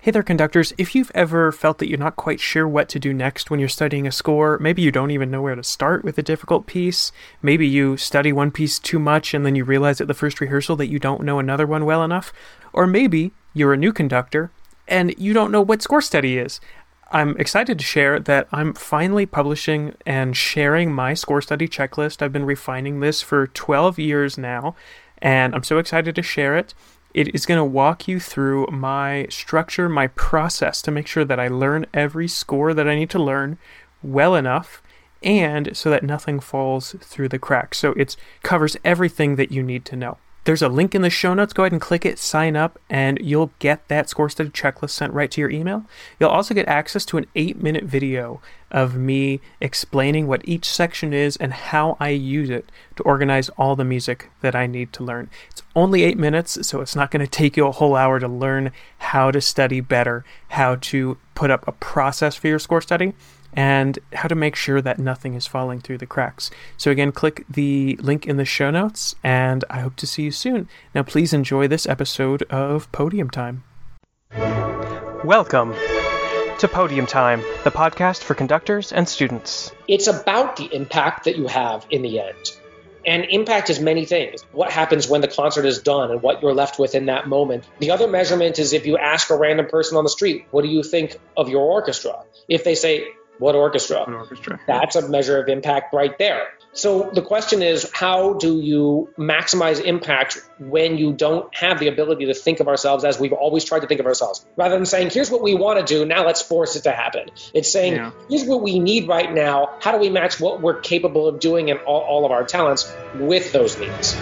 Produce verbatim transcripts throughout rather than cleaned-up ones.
Hey there, conductors. If you've ever felt that you're not quite sure what to do next when you're studying a score, maybe you don't even know where to start with a difficult piece, maybe you study one piece too much and then you realize at the first rehearsal that you don't know another one well enough, or maybe you're a new conductor and you don't know what score study is. I'm excited to share that I'm finally publishing and sharing my score study checklist. I've been refining this for twelve years now, and I'm so excited to share it. It is going to walk you through my structure, my process to make sure that I learn every score that I need to learn well enough and so that nothing falls through the cracks. So it covers everything that you need to know. There's a link in the show notes. Go ahead and click it, sign up, and you'll get that score study checklist sent right to your email. You'll also get access to an eight-minute video of me explaining what each section is and how I use it to organize all the music that I need to learn. It's only eight minutes, so it's not going to take you a whole hour to learn how to study better, how to put up a process for your score study, and how to make sure that nothing is falling through the cracks. So again, click the link in the show notes, and I hope to see you soon. Now, please enjoy this episode of Podium Time. Welcome to Podium Time, the podcast for conductors and students. It's about the impact that you have in the end. And impact is many things. What happens when the concert is done and what you're left with in that moment. The other measurement is if you ask a random person on the street, what do you think of your orchestra? If they say, what orchestra? An orchestra. That's a measure of impact right there. So the question is, how do you maximize impact when you don't have the ability to think of ourselves as we've always tried to think of ourselves? Rather than saying, here's what we want to do, now let's force it to happen. It's saying, yeah. Here's what we need right now. How do we match what we're capable of doing and all, all of our talents with those needs?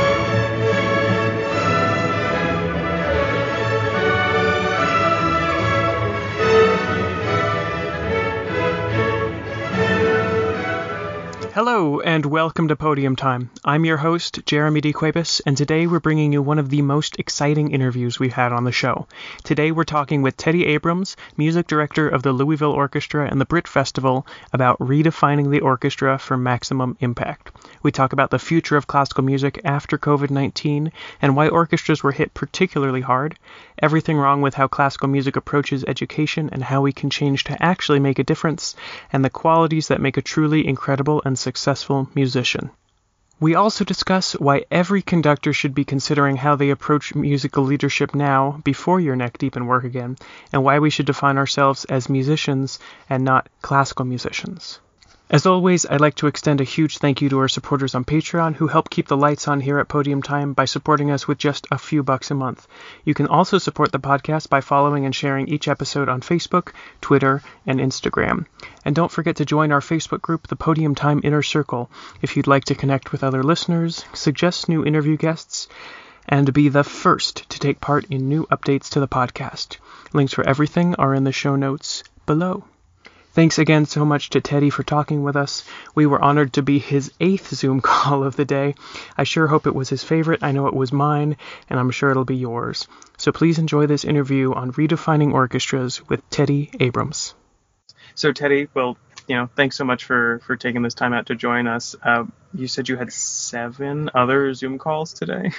Hello, and welcome to Podium Time. I'm your host, Jeremy D. Cuevas, and today we're bringing you one of the most exciting interviews we've had on the show. Today we're talking with Teddy Abrams, music director of the Louisville Orchestra and the Brit Festival, about redefining the orchestra for maximum impact. We talk about the future of classical music after covid nineteen and why orchestras were hit particularly hard, everything wrong with how classical music approaches education and how we can change to actually make a difference, and the qualities that make a truly incredible and successful musician. We also discuss why every conductor should be considering how they approach musical leadership now before you're neck deep in work again, and why we should define ourselves as musicians and not classical musicians. As always, I'd like to extend a huge thank you to our supporters on Patreon who help keep the lights on here at Podium Time by supporting us with just a few bucks a month. You can also support the podcast by following and sharing each episode on Facebook, Twitter, and Instagram. And don't forget to join our Facebook group, the Podium Time Inner Circle, if you'd like to connect with other listeners, suggest new interview guests, and be the first to take part in new updates to the podcast. Links for everything are in the show notes below. Thanks again so much to Teddy for talking with us. We were honored to be his eighth Zoom call of the day. I sure hope it was his favorite. I know it was mine, and I'm sure it'll be yours. So please enjoy this interview on redefining orchestras with Teddy Abrams. So Teddy, well, you know, thanks so much for, for taking this time out to join us. Uh, you said you had seven other Zoom calls today?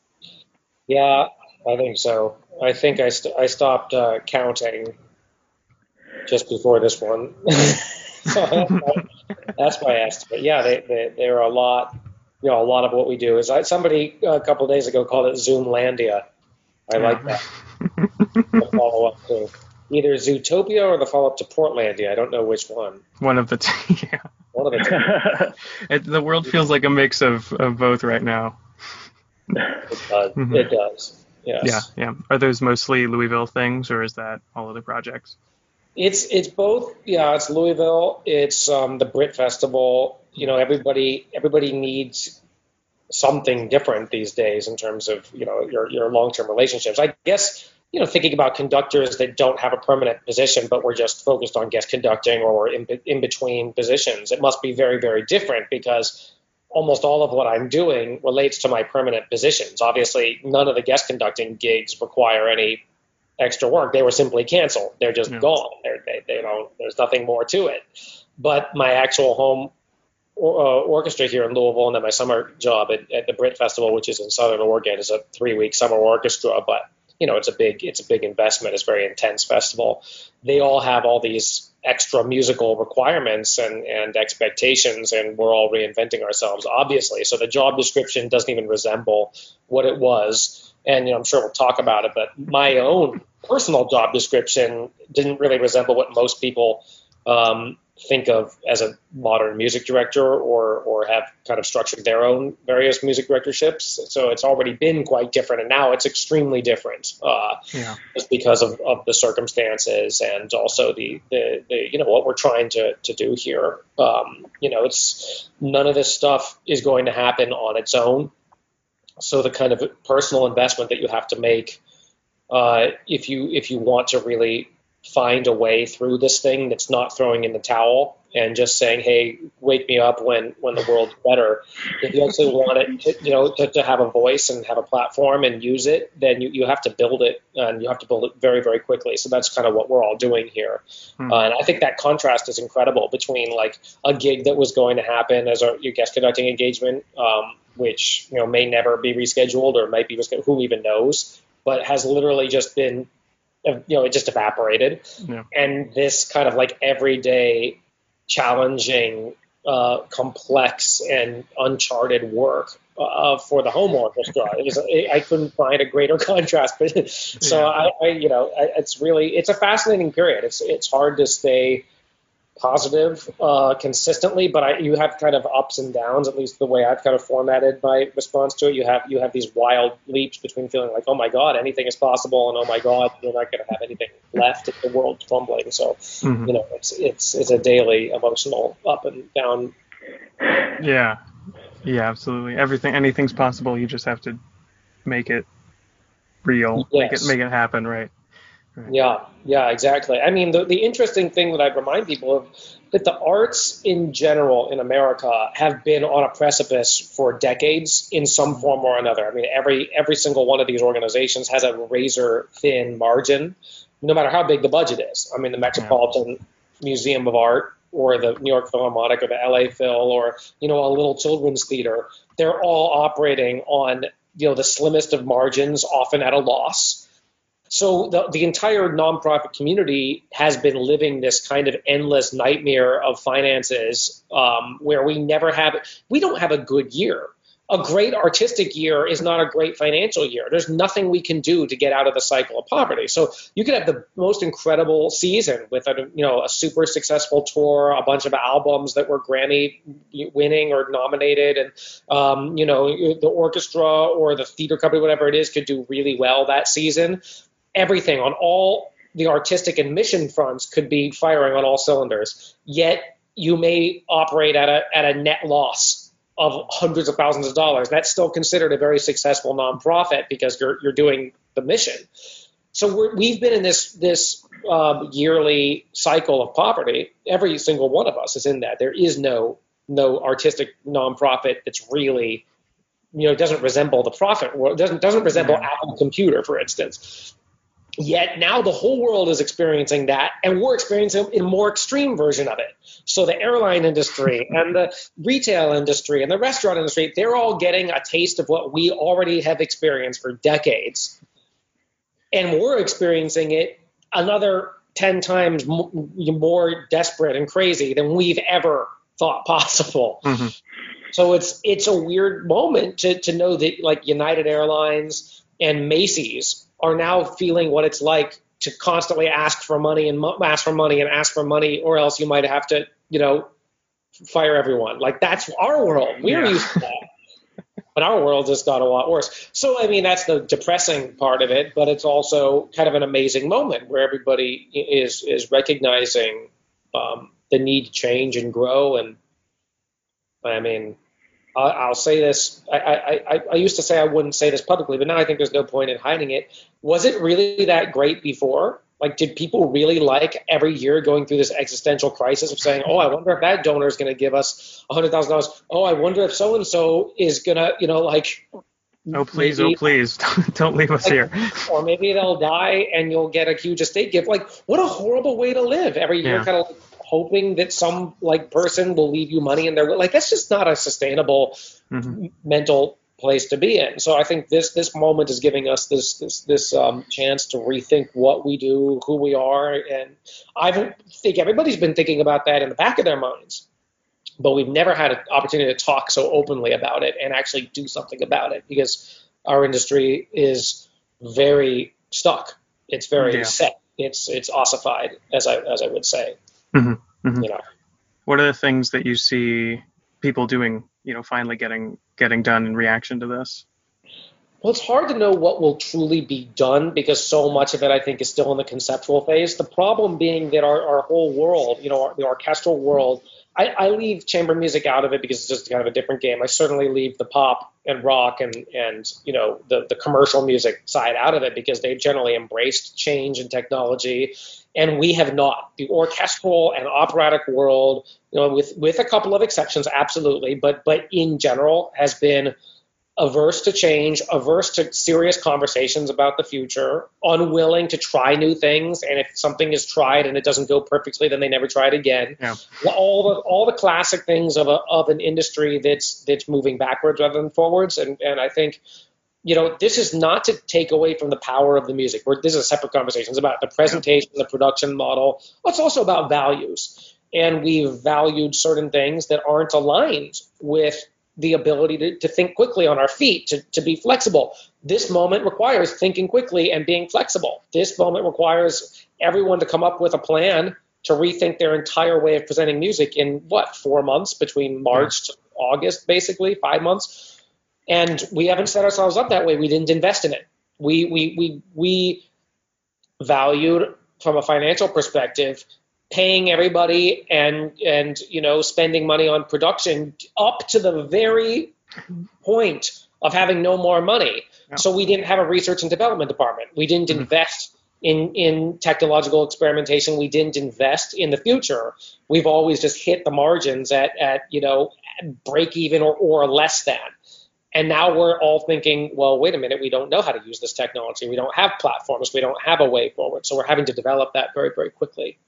Yeah, I think so. I think I, st- I stopped uh, counting just before this one. So that's, my, that's my estimate. Yeah, they, they, there are a lot, you know, a lot of what we do is I, somebody a couple of days ago called it Zoomlandia. I yeah. like that. The follow up to either Zootopia or the follow up to Portlandia. I don't know which one. One of the two. Yeah. One of the two. it, the world feels like a mix of, of both right now. It does. Mm-hmm. It does. Yes. Yeah, yeah. Are those mostly Louisville things, or is that all other projects? It's it's both. Yeah, it's Louisville. It's um, the Brit Festival. You know, everybody everybody needs something different these days in terms of, you know, your your long-term relationships. I guess, you know, thinking about conductors that don't have a permanent position, but we're just focused on guest conducting or we're in, in between positions, it must be very, very different because almost all of what I'm doing relates to my permanent positions. Obviously, none of the guest conducting gigs require any extra work. They were simply canceled. They're just yeah. gone. They're, they, they don't, there's nothing more to it. But my actual home or, uh, orchestra here in Louisville, and then my summer job at, at the Brit Festival, which is in Southern Oregon, is a three-week summer orchestra. But you know, it's a big, it's a big investment. It's a very intense festival. They all have all these extra musical requirements and, and expectations, and we're all reinventing ourselves, obviously. So the job description doesn't even resemble what it was. And, you know, I'm sure we'll talk about it, but my own personal job description didn't really resemble what most people um, think of as a modern music director, or or have kind of structured their own various music directorships. So it's already been quite different, and now it's extremely different, uh, Yeah. just because of, of the circumstances, and also the, the, the you know what we're trying to, to do here. Um, you know, it's none of this stuff is going to happen on its own. So the kind of personal investment that you have to make, uh, if you if you want to really find a way through this thing that's not throwing in the towel and just saying, hey, wake me up when, when the world's better. If you actually want it to, you know, to, to have a voice and have a platform and use it, then you, you have to build it, and you have to build it very, very quickly. So that's kind of what we're all doing here. Hmm. Uh, and I think that contrast is incredible between like a gig that was going to happen as a, your guest conducting engagement, um, which, you know, may never be rescheduled or might be rescheduled, who even knows, but has literally just been, you know, it just evaporated. Yeah. And this kind of like everyday, challenging, uh, complex, and uncharted work uh, for the home orchestra. It was, I couldn't find a greater contrast. But so yeah. I, I, you know, it's really, it's a fascinating period. It's it's hard to stay positive uh, consistently, but I, you have kind of ups and downs, at least the way I've kind of formatted my response to it. You have you have these wild leaps between feeling like, oh my God, anything is possible, and oh my God, you're not going to have anything left if the world's crumbling. So, mm-hmm. you know, it's it's it's a daily emotional up and down. Yeah, yeah, absolutely. Everything, anything's possible. You just have to make it real, yes. make it make it happen, right? Right. Yeah, yeah, exactly. I mean, the, the interesting thing that I remind people of, that the arts in general in America have been on a precipice for decades in some form or another. I mean, every every single one of these organizations has a razor thin margin, no matter how big the budget is. I mean, the Metropolitan yeah. Museum of Art, or the New York Philharmonic, or the L A Phil, or, you know, a little children's theater, they're all operating on, you know, the slimmest of margins, often at a loss. So the, the entire nonprofit community has been living this kind of endless nightmare of finances, um, where we never have – we don't have a good year. A great artistic year is not a great financial year. There's nothing we can do to get out of the cycle of poverty. So you could have the most incredible season with a, you know, a super successful tour, a bunch of albums that were Grammy winning or nominated, and um, you know, the orchestra or the theater company, whatever it is, could do really well that season. Everything on all the artistic and mission fronts could be firing on all cylinders. Yet you may operate at a at a net loss of hundreds of thousands of dollars. That's still considered a very successful nonprofit because you're you're doing the mission. So we're, we've been in this this um, yearly cycle of poverty. Every single one of us is in that. There is no no artistic nonprofit that's really, you know, doesn't resemble the profit world. Doesn't doesn't resemble yeah. Apple Computer, for instance. Yet now the whole world is experiencing that, and we're experiencing a more extreme version of it. So the airline industry and the retail industry and the restaurant industry, they're all getting a taste of what we already have experienced for decades. And we're experiencing it another ten times more desperate and crazy than we've ever thought possible. Mm-hmm. So it's it's a weird moment to, to know that, like, United Airlines and Macy's are now feeling what it's like to constantly ask for money and mo- ask for money and ask for money, or else you might have to, you know, fire everyone. Like, that's our world. We're yeah. used to that. But our world just got a lot worse. So, I mean, that's the depressing part of it, but it's also kind of an amazing moment where everybody is is recognizing um, the need to change and grow. And I mean, I'll say this. I, I, I used to say I wouldn't say this publicly, but now I think there's no point in hiding it. Was it really that great before? Like, did people really like every year going through this existential crisis of saying, oh, I wonder if that donor is going to give us one hundred thousand dollars. Oh, I wonder if so-and-so is going to, you know, like. Oh, please, maybe, oh, please, don't leave us like, here. Or maybe they'll die and you'll get a huge estate gift. Like, what a horrible way to live. Every year, yeah. kind of like, hoping that some like person will leave you money in their will. Like, that's just not a sustainable mm-hmm. mental place to be in. So I think this this moment is giving us this this this um, chance to rethink what we do, who we are, and I think everybody's been thinking about that in the back of their minds, but we've never had an opportunity to talk so openly about it and actually do something about it, because our industry is very stuck. It's very Yeah. set. It's it's ossified, as I as I would say. Mm-hmm. Mm-hmm. You know. What are the things that you see people doing, you know, finally getting getting done in reaction to this? Well, it's hard to know what will truly be done, because so much of it, I think, is still in the conceptual phase. The problem being that our, our whole world, you know, our, the orchestral world, I, I leave chamber music out of it because it's just kind of a different game. I certainly leave the pop and rock and, and you know, the, the commercial music side out of it, because they've generally embraced change and technology, and we have not. The orchestral and operatic world, you know, with, with a couple of exceptions, absolutely, but but in general has been averse to change, averse to serious conversations about the future, unwilling to try new things, and if something is tried and it doesn't go perfectly, then they never try it again. Yeah. All the all the classic things of a of an industry that's that's moving backwards rather than forwards, and and I think, you know, this is not to take away from the power of the music. We're, this is a separate conversation. It's about the presentation, the production model. It's also about values, and we've valued certain things that aren't aligned with the ability to, to think quickly on our feet, to, to be flexible. This moment requires thinking quickly and being flexible. This moment requires everyone to come up with a plan to rethink their entire way of presenting music in, what, four months, between March to August, basically, five months. And we haven't set ourselves up that way. We didn't invest in it. We, we, we, we valued, from a financial perspective, paying everybody and, and, you know, spending money on production up to the very point of having no more money. Yeah. So we didn't have a research and development department. We didn't mm-hmm. invest in, in technological experimentation. We didn't invest in the future. We've always just hit the margins at, at you know, break even or, or less than. And now we're all thinking, well, wait a minute, we don't know how to use this technology. We don't have platforms. We don't have a way forward. So we're having to develop that very, very quickly.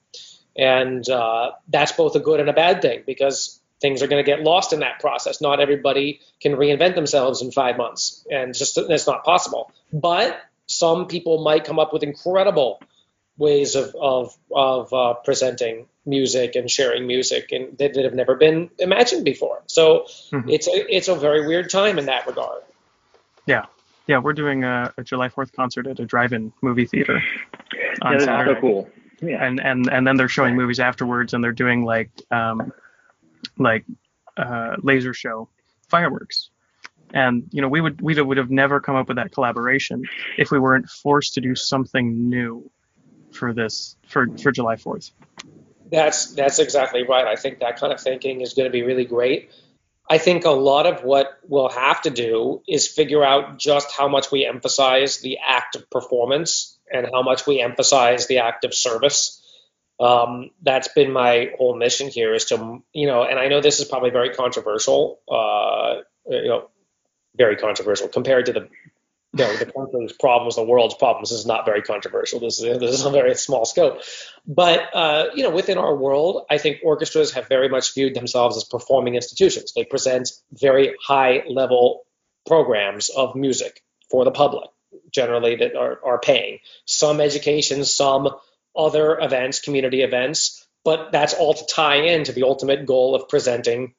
And uh, that's both a good and a bad thing, because things are going to get lost in that process. Not everybody can reinvent themselves in five months, and just that's not possible. But some people might come up with incredible ways of of, of uh, presenting music and sharing music, and that, that have never been imagined before. So mm-hmm. it's a it's a very weird time in that regard. Yeah, yeah, we're doing a, a July fourth concert at a drive-in movie theater on yeah, Saturday. So cool. Yeah. And, and and then they're showing movies afterwards, and they're doing like um, like uh, laser show fireworks. And you know, we would we would have never come up with that collaboration if we weren't forced to do something new for this for, for July fourth. That's that's exactly right. I think that kind of thinking is going to be really great. I think a lot of what we'll have to do is figure out just how much we emphasize the act of performance and how much we emphasize the act of service. Um, that's been my whole mission here, is to, you know, and I know this is probably very controversial, uh, you know, very controversial compared to the, you know, the country's problems, the world's problems. This is not very controversial. This is, this is a very small scope. But, uh, you know, within our world, I think orchestras have very much viewed themselves as performing institutions. They present very high level programs of music for the public, generally, that are, are paying. Some education, some other events, community events, but that's all to tie into the ultimate goal of presenting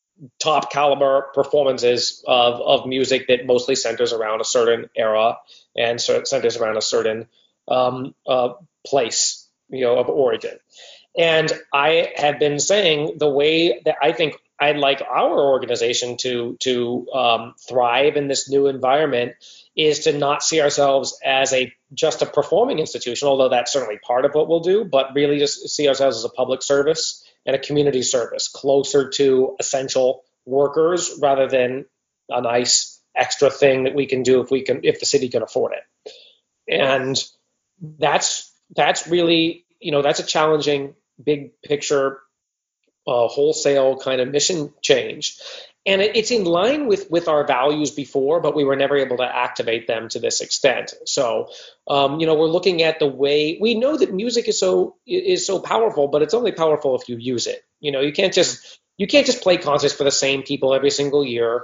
top caliber performances of, of music that mostly centers around a certain era and centers around a certain um, uh, place, you know, of origin. And I have been saying the way that I think I'd like our organization to to um, thrive in this new environment is to not see ourselves as a just a performing institution, although that's certainly part of what we'll do, but really just see ourselves as a public service and a community service, closer to essential workers rather than a nice extra thing that we can do if we can, if the city can afford it. And that's that's really, you know, that's a challenging big picture, uh, wholesale kind of mission change. And it, it's in line with, with our values before, but we were never able to activate them to this extent. So, um, you know, we're looking at the way we know that music is so is so powerful, but it's only powerful if you use it. You know, you can't just you can't just play concerts for the same people every single year.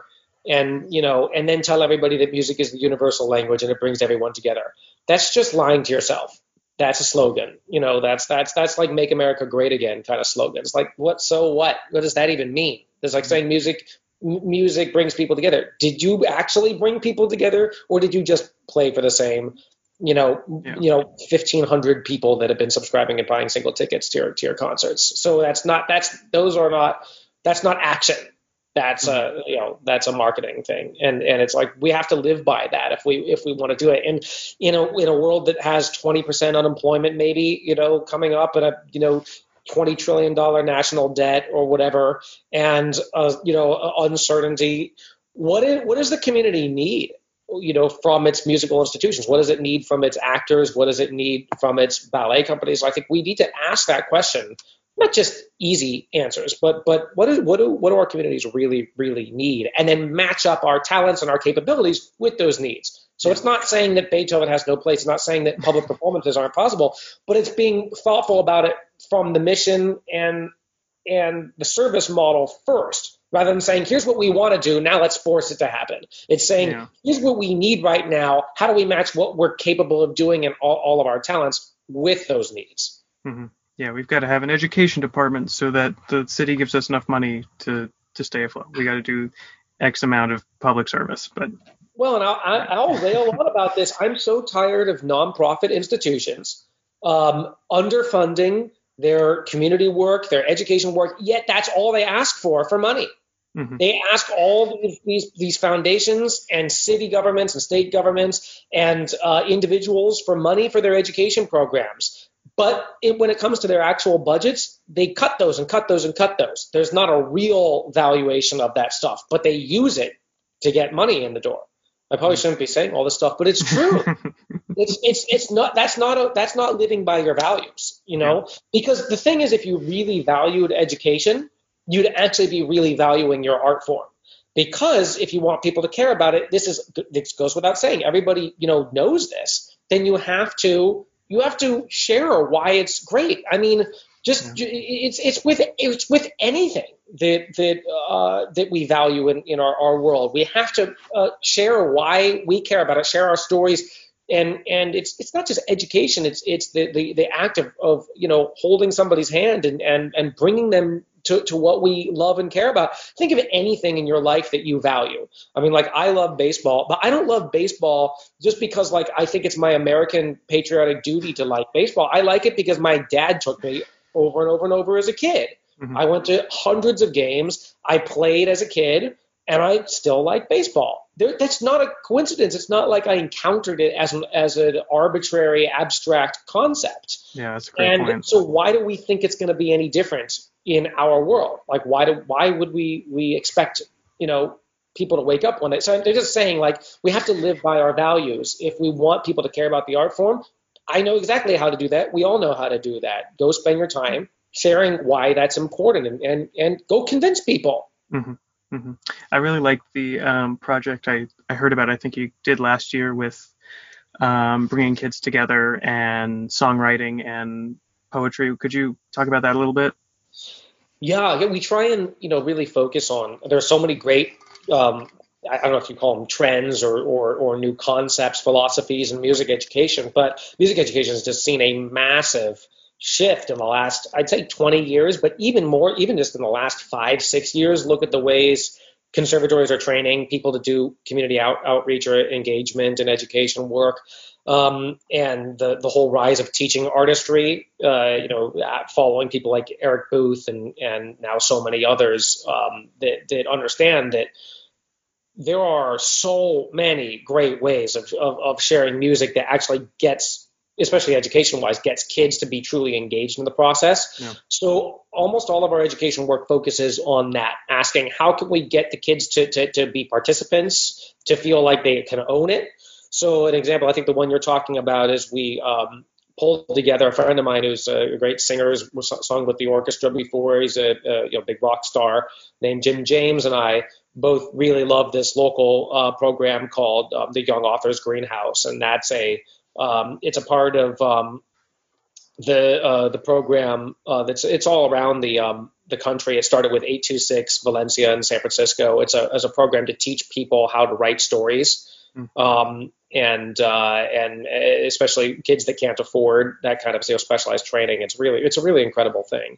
and, you know, and then tell everybody that music is the universal language and it brings everyone together. That's just lying to yourself. That's a slogan. You know, that's that's that's like "Make America Great Again" kind of slogans. Like, what? So what? What does that even mean? It's like saying music m- music brings people together. Did you actually bring people together, or did you just play for the same, you know, Yeah. you know, fifteen hundred people that have been subscribing and buying single tickets to your to your concerts? So that's not that's those are not that's not action. That's Mm-hmm. a, you know, that's a marketing thing, and and it's like we have to live by that if we if we want to do it. And you know, in a world that has twenty percent unemployment, maybe, you know, coming up, and a, you know, twenty trillion dollar national debt or whatever, and uh, you know, uncertainty. What is, what does the community need? You know, from its musical institutions? What does it need from its actors? What does it need from its ballet companies? I think we need to ask that question, not just easy answers, but but what do what do what do our communities really really need, and then match up our talents and our capabilities with those needs. So Yeah. it's not saying that Beethoven has no place. It's not saying that public performances aren't possible, but it's being thoughtful about it from the mission and and the service model first, rather than saying, here's what we want to do, now let's force it to happen. It's saying, Yeah. here's what we need right now. How do we match what we're capable of doing and all, all of our talents with those needs? Mm-hmm. Yeah, we've got to have an education department so that the city gives us enough money to to stay afloat. We got to do X amount of public service, but Well, and I'll, yeah. I'll rail a lot about this. I'm so tired of nonprofit institutions um, underfunding their community work, their education work, yet that's all they ask for for money. Mm-hmm. They ask all these, these, these foundations and city governments and state governments and uh, individuals for money for their education programs. But it, when it comes to their actual budgets, they cut those and cut those and cut those. There's not a real valuation of that stuff, but they use it to get money in the door. I probably shouldn't be saying all this stuff, but it's true. It's it's it's not that's not a, that's not living by your values, you Yeah. know. Because the thing is, if you really valued education, you'd actually be really valuing your art form. Because if you want people to care about it, this is this goes without saying. Everybody, you know, knows this. Then you have to you have to share why it's great. I mean, just Yeah. it's it's with it's with anything that that uh, that we value in in our, our world. We have to uh, share why we care about it. Share our stories. And and it's it's not just education. It's it's the the, the act of, of you know, holding somebody's hand and and and bringing them to, to what we love and care about. Think of anything in your life that you value. I mean, like, I love baseball, but I don't love baseball just because, like, I think it's my American patriotic duty to like baseball. I like it because my dad took me over and over and over as a kid. Mm-hmm. I went to hundreds of games. I played as a kid, and I still like baseball. There, that's not a coincidence. It's not like I encountered it as an as an arbitrary, abstract concept. Yeah, that's a great And point. so, why do we think it's going to be any different in our world? Like, why do why would we we expect, you know, people to wake up one day? So they're just saying, like, we have to live by our values if we want people to care about the art form. I know exactly how to do that. We all know how to do that. Go spend your time sharing why that's important, and and, and go convince people. Mm-hmm. Mm-hmm. I really liked the um, project I, I heard about. I think you did last year with um, bringing kids together and songwriting and poetry. Could you talk about that a little bit? Yeah, yeah, we try and, you know, really focus on. There are so many great, um, I I don't know if you call them trends or, or or new concepts, philosophies in music education, but music education has just seen a massive shift in the last, I'd say, twenty years, but even more, even just in the last five, six years. Look at the ways conservatories are training people to do community out, outreach or engagement and education work. Um, and the, the whole rise of teaching artistry, uh, you know, uh, following people like Eric Booth and, and now so many others um, that, that understand that there are so many great ways of, of, of sharing music that actually gets, especially education wise, gets kids to be truly engaged in the process. Yeah. So almost all of our education work focuses on that, asking how can we get the kids to, to, to be participants, to feel like they can own it. So an example, I think the one you're talking about is we um, pulled together a friend of mine who's a great singer, who's sung with the orchestra before. He's a, a you know, big rock star named Jim James, and I both really love this local uh, program called um, the Young Authors Greenhouse, and that's a um, it's a part of um, the uh, the program uh, that's it's all around the um, the country. It started with eight two six Valencia and San Francisco. It's a as a program to teach people how to write stories, um, and uh, and especially kids that can't afford that kind of you know, specialized training. It's really it's a really incredible thing.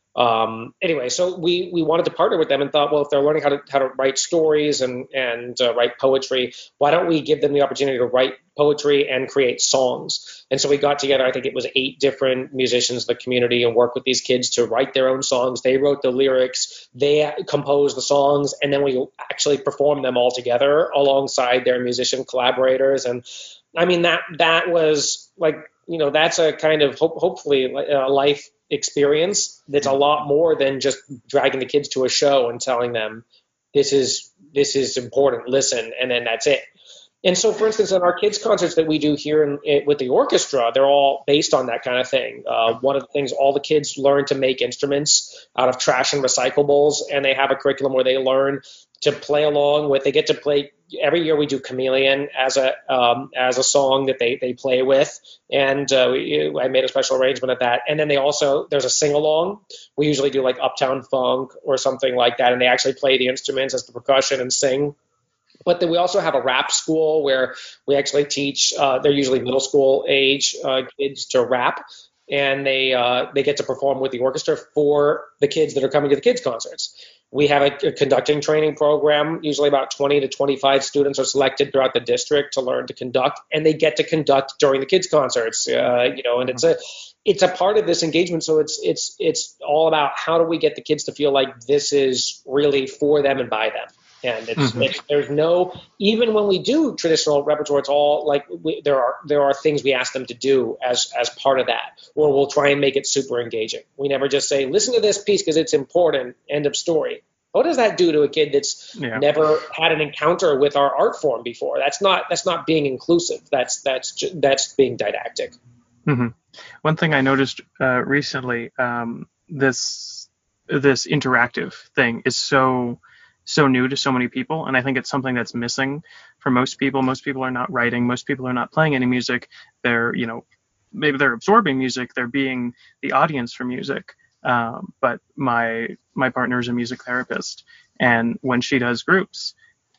Um, anyway, so we, we wanted to partner with them and thought, well, if they're learning how to how to write stories and and uh, write poetry, why don't we give them the opportunity to write poetry and create songs? And so we got together, I think it was eight different musicians in the community, and worked with these kids to write their own songs. They wrote the lyrics, they composed the songs, and then we actually performed them all together alongside their musician collaborators. And I mean, that that was like, you know, that's a kind of hope, hopefully a life experience that's a lot more than just dragging the kids to a show and telling them this is this is important, listen, and then that's it. And so, for instance, in our kids concerts that we do here in, in, with the orchestra, they're all based on that kind of thing. Uh, one of the things, all the kids learn to make instruments out of trash and recyclables, and they have a curriculum where they learn to play along with. They get to play every year. We do Chameleon as a um, as a song that they they play with, and uh, we, I made a special arrangement of that. And then they also there's a sing along. We usually do like Uptown Funk or something like that, and they actually play the instruments as the percussion and sing. But then we also have a rap school where we actually teach. Uh, they're usually middle school age uh, kids to rap, and they uh, they get to perform with the orchestra for the kids that are coming to the kids concerts. We have a, a conducting training program. Usually about twenty to twenty-five students are selected throughout the district to learn to conduct, and they get to conduct during the kids concerts. Uh, you know, and it's a it's a part of this engagement. So it's it's it's all about how do we get the kids to feel like this is really for them and by them. And it's, mm-hmm. it's there's no, even when we do traditional repertoire, it's all like we, there are there are things we ask them to do as as part of that, or we'll try and make it super engaging. We never just say, listen to this piece because it's important, end of story. What does that do to a kid that's yeah. never had an encounter with our art form before? That's not that's not being inclusive. That's that's ju- that's being didactic. Mm-hmm. One thing I noticed uh, recently, um, this this interactive thing is so. so new to so many people, and I think it's something that's missing for most people. Most people are not writing, most people are not playing any music. They're, you know, maybe they're absorbing music, they're being the audience for music. Um, but my my partner is a music therapist, and when she does groups,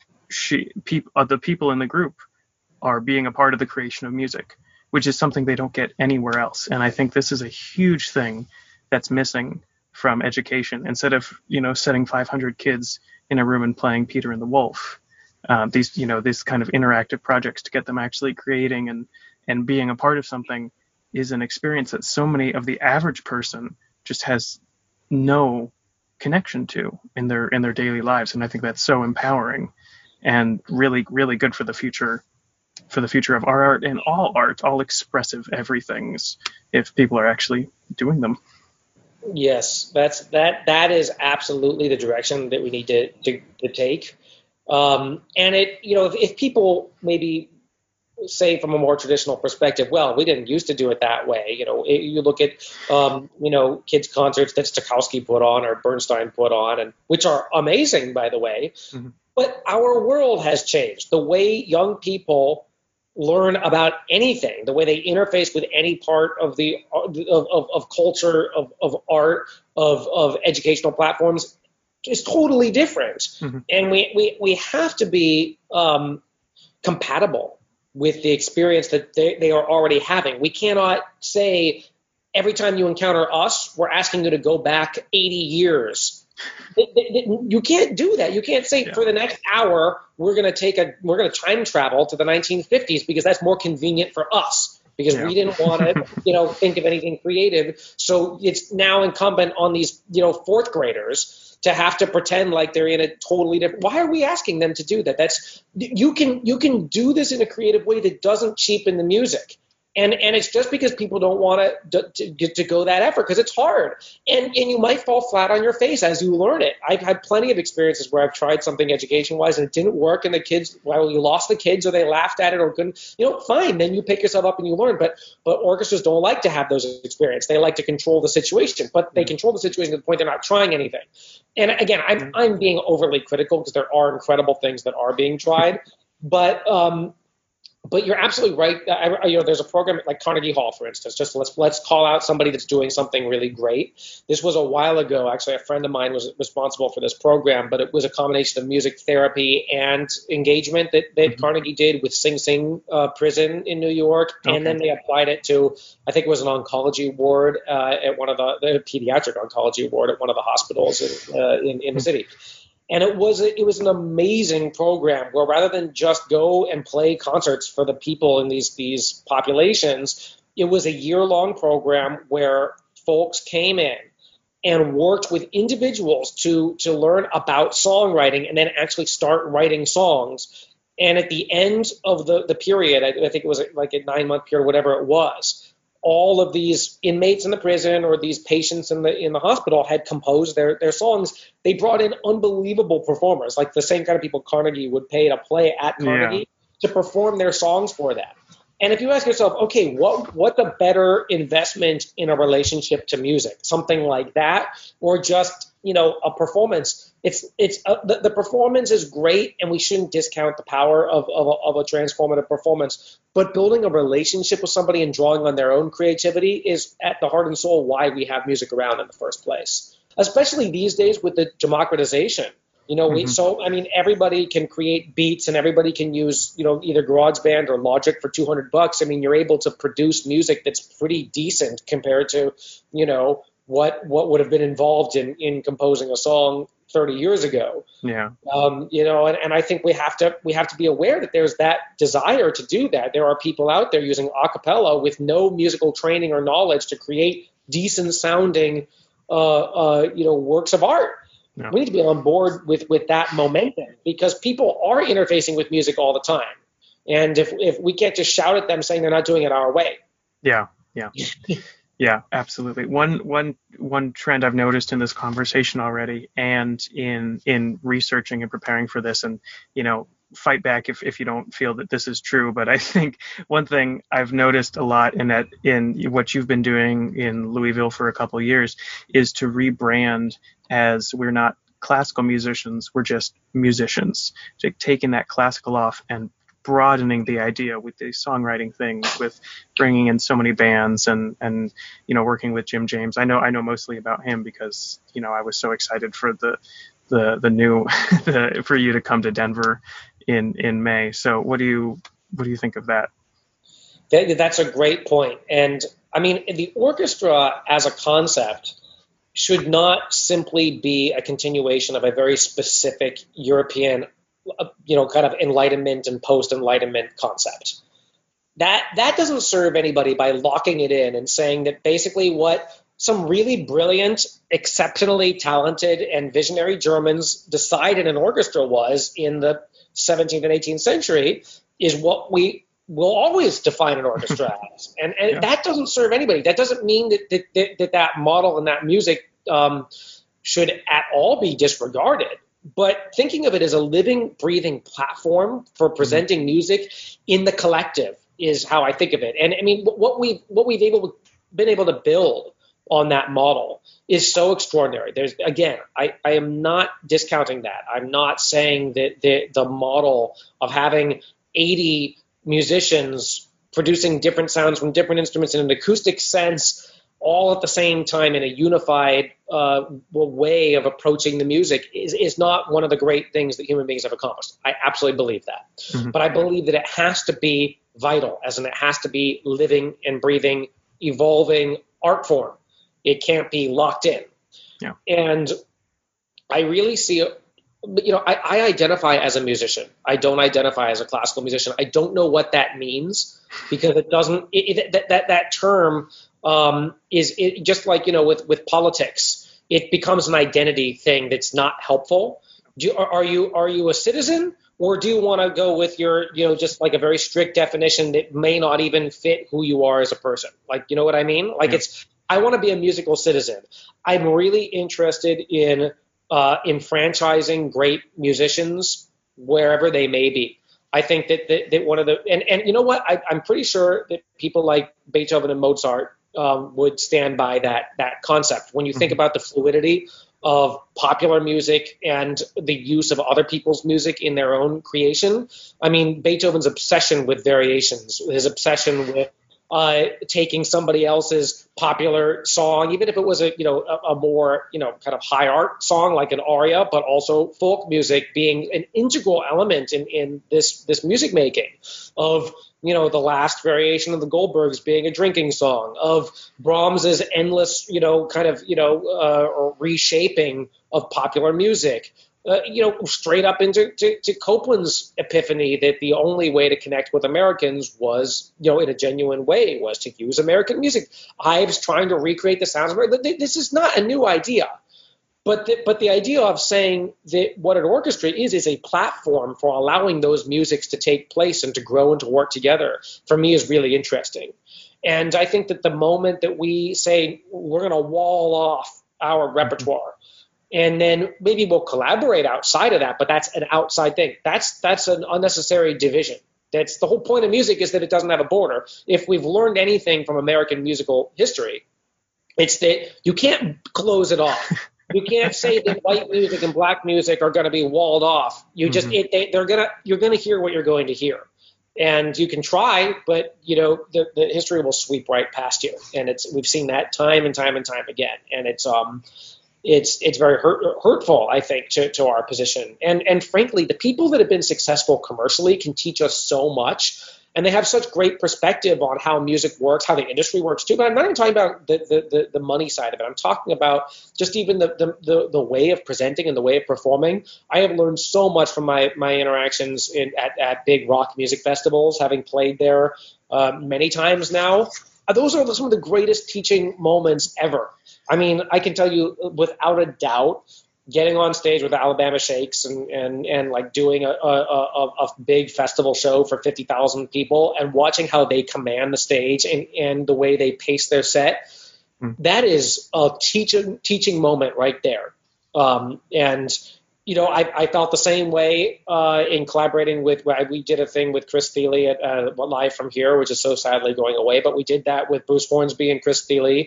she peop, uh, the people in the group are being a part of the creation of music, which is something they don't get anywhere else. And I think this is a huge thing that's missing from education. Instead of, you know, setting five hundred kids in a room and playing Peter and the Wolf, uh, these, you know, these kind of interactive projects to get them actually creating and, and being a part of something is an experience that so many of the average person just has no connection to in their, in their daily lives. And I think that's so empowering and really, really good for the future, for the future of our art and all art, all expressive everythings, if people are actually doing them. Yes, that's that. That is absolutely the direction that we need to to, to take. Um, and it, you know, if, if people maybe say from a more traditional perspective, well, we didn't used to do it that way. You know, it, you look at, um, you know, kids concerts that Stokowski put on or Bernstein put on, and which are amazing, by the way. Mm-hmm. But our world has changed. The way young people learn about anything, the way they interface with any part of the of, of, of culture, of, of art, of, of educational platforms is totally different. Mm-hmm. And we, we, we have to be um, compatible with the experience that they, they are already having. We cannot say every time you encounter us, we're asking you to go back eighty years. You can't do that. You can't say yeah. for the next hour we're going to take a we're going to time travel to the nineteen fifties because that's more convenient for us because yeah. we didn't want to you know think of anything creative. So it's now incumbent on these you know fourth graders to have to pretend like they're in a totally different. Why are we asking them to do that? That's you can you can do this in a creative way that doesn't cheapen the music. And and it's just because people don't want to to get to go that effort because it's hard. And and you might fall flat on your face as you learn it. I've had plenty of experiences where I've tried something education-wise and it didn't work and the kids, well, you lost the kids or they laughed at it or couldn't, you know, fine. Then you pick yourself up and you learn. But but orchestras don't like to have those experiences. They like to control the situation, but they control the situation to the point they're not trying anything. And again, I'm, I'm being overly critical because there are incredible things that are being tried. But um But you're absolutely right. I, you know, there's a program like Carnegie Hall, for instance. Just let's let's call out somebody that's doing something really great. This was a while ago. Actually, a friend of mine was responsible for this program, but it was a combination of music therapy and engagement that, that mm-hmm. Carnegie did with Sing Sing uh, Prison in New York, okay. and then they applied it to, I think it was an oncology ward uh, at one of the, the pediatric oncology ward at one of the hospitals in uh, in, in the city. And it was it was an amazing program where rather than just go and play concerts for the people in these these populations, it was a year-long program where folks came in and worked with individuals to to learn about songwriting and then actually start writing songs. And at the end of the, the period, I, I think it was like a nine-month period, whatever it was, all of these inmates in the prison or these patients in the in the hospital had composed their, their songs. They brought in unbelievable performers, like the same kind of people Carnegie would pay to play at Carnegie yeah. to perform their songs for them. And if you ask yourself, okay, what what's a better investment in a relationship to music? Something like that, or just, you know, a performance? It's it's uh, the, the performance is great, and we shouldn't discount the power of of a, of a transformative performance. But building a relationship with somebody and drawing on their own creativity is at the heart and soul why we have music around in the first place. Especially these days with the democratization. You know, we, mm-hmm. so, I mean, everybody can create beats and everybody can use, you know, either GarageBand or Logic for two hundred bucks. I mean, you're able to produce music that's pretty decent compared to, you know, what what would have been involved in, in composing a song thirty years ago. Yeah. Um, you know, and, and I think we have to we have to be aware that there's that desire to do that. There are people out there using a cappella with no musical training or knowledge to create decent sounding, uh, uh, you know, works of art. Yeah. We need to be on board with, with that momentum because people are interfacing with music all the time. And if if we can't just shout at them saying they're not doing it our way. Yeah, yeah. Yeah, absolutely. One one one trend I've noticed in this conversation already and in in researching and preparing for this, and, you know, fight back if, if you don't feel that this is true, but I think one thing I've noticed a lot in that in what you've been doing in Louisville for a couple of years is to rebrand as we're not classical musicians, we're just musicians. So taking that classical off and broadening the idea with the songwriting things, with bringing in so many bands and, and, you know, working with Jim James. I know, I know mostly about him because, you know, I was so excited for the, the, the new, the, for you to come to Denver in, in May. So what do you, what do you think of that? that that's a great point. And I mean, the orchestra as a concept should not simply be a continuation of a very specific European, you know, kind of Enlightenment and post-Enlightenment concept. That that doesn't serve anybody by locking it in and saying that basically what some really brilliant, exceptionally talented and visionary Germans decided an orchestra was in the seventeenth and eighteenth century is what we will always define an orchestra as. And, and yeah. that doesn't serve anybody. That doesn't mean that that, that, that, that model and that music um, should at all be disregarded. But thinking of it as a living, breathing platform for presenting mm-hmm. music in the collective is how I think of it. And I mean, what we've what we've able been able to build on that model is so extraordinary. There's again, I, I am not discounting that. I'm not saying that the the model of having eighty musicians producing different sounds from different instruments in an acoustic sense, all at the same time in a unified uh, way of approaching the music is, is not one of the great things that human beings have accomplished. I absolutely believe that. Mm-hmm. But I believe that it has to be vital, as in it has to be living and breathing, evolving art form. It can't be locked in. Yeah. And I really see, you know, I, I identify as a musician. I don't identify as a classical musician. I don't know what that means because it doesn't, it, it, that, that, that term um, is it, just like, you know, with, with politics, it becomes an identity thing that's not helpful. Do you, are, are you, are you a citizen? Or do you want to go with your, you know, just like a very strict definition that may not even fit who you are as a person? Like, you know what I mean? Like yeah. it's, I want to be a musical citizen. I'm really interested in uh, in franchising great musicians wherever they may be. I think that, that, that one of the, and, and you know what? I, I'm pretty sure that people like Beethoven and Mozart um, would stand by that that concept. When you think mm-hmm. about the fluidity of popular music and the use of other people's music in their own creation. I mean, Beethoven's obsession with variations, his obsession with uh, taking somebody else's popular song, even if it was a, you know, a, a more, you know, kind of high art song like an aria, but also folk music being an integral element in, in this, this music making of, you know, the last variation of the Goldbergs being a drinking song, of Brahms's endless, you know, kind of, you know, uh, or reshaping of popular music. Uh, you know, straight up into to, to Copland's epiphany that the only way to connect with Americans was, you know, in a genuine way, was to use American music. Ives trying to recreate the sounds of America. This is not a new idea, but the, but the idea of saying that what an orchestra is is a platform for allowing those musics to take place and to grow and to work together, for me, is really interesting. And I think that the moment that we say we're going to wall off our repertoire, and then maybe we'll collaborate outside of that, but that's an outside thing. That's that's an unnecessary division. That's the whole point of music, is that it doesn't have a border. If we've learned anything from American musical history, it's that you can't close it off. You can't say that white music and black music are going to be walled off. You just mm-hmm. it, they, they're gonna you're going to hear what you're going to hear, and you can try, but you know the, the history will sweep right past you, and it's we've seen that time and time and time again, and it's um. It's it's very hurt, hurtful, I think, to, to our position. And and frankly, the people that have been successful commercially can teach us so much, and they have such great perspective on how music works, how the industry works too. But I'm not even talking about the the, the, the money side of it. I'm talking about just even the, the, the, the way of presenting and the way of performing. I have learned so much from my, my interactions in, at, at big rock music festivals, having played there uh, many times now. Those are some of the greatest teaching moments ever. I mean, I can tell you without a doubt, getting on stage with the Alabama Shakes and, and, and like doing a, a, a, a big festival show for fifty thousand people and watching how they command the stage and, and the way they pace their set, mm. that is a teaching, teaching moment right there. Um, and, you know, I, I felt the same way uh, in collaborating with, we did a thing with Chris Thile at uh, Live From Here, which is so sadly going away, but we did that with Bruce Hornsby and Chris Thile.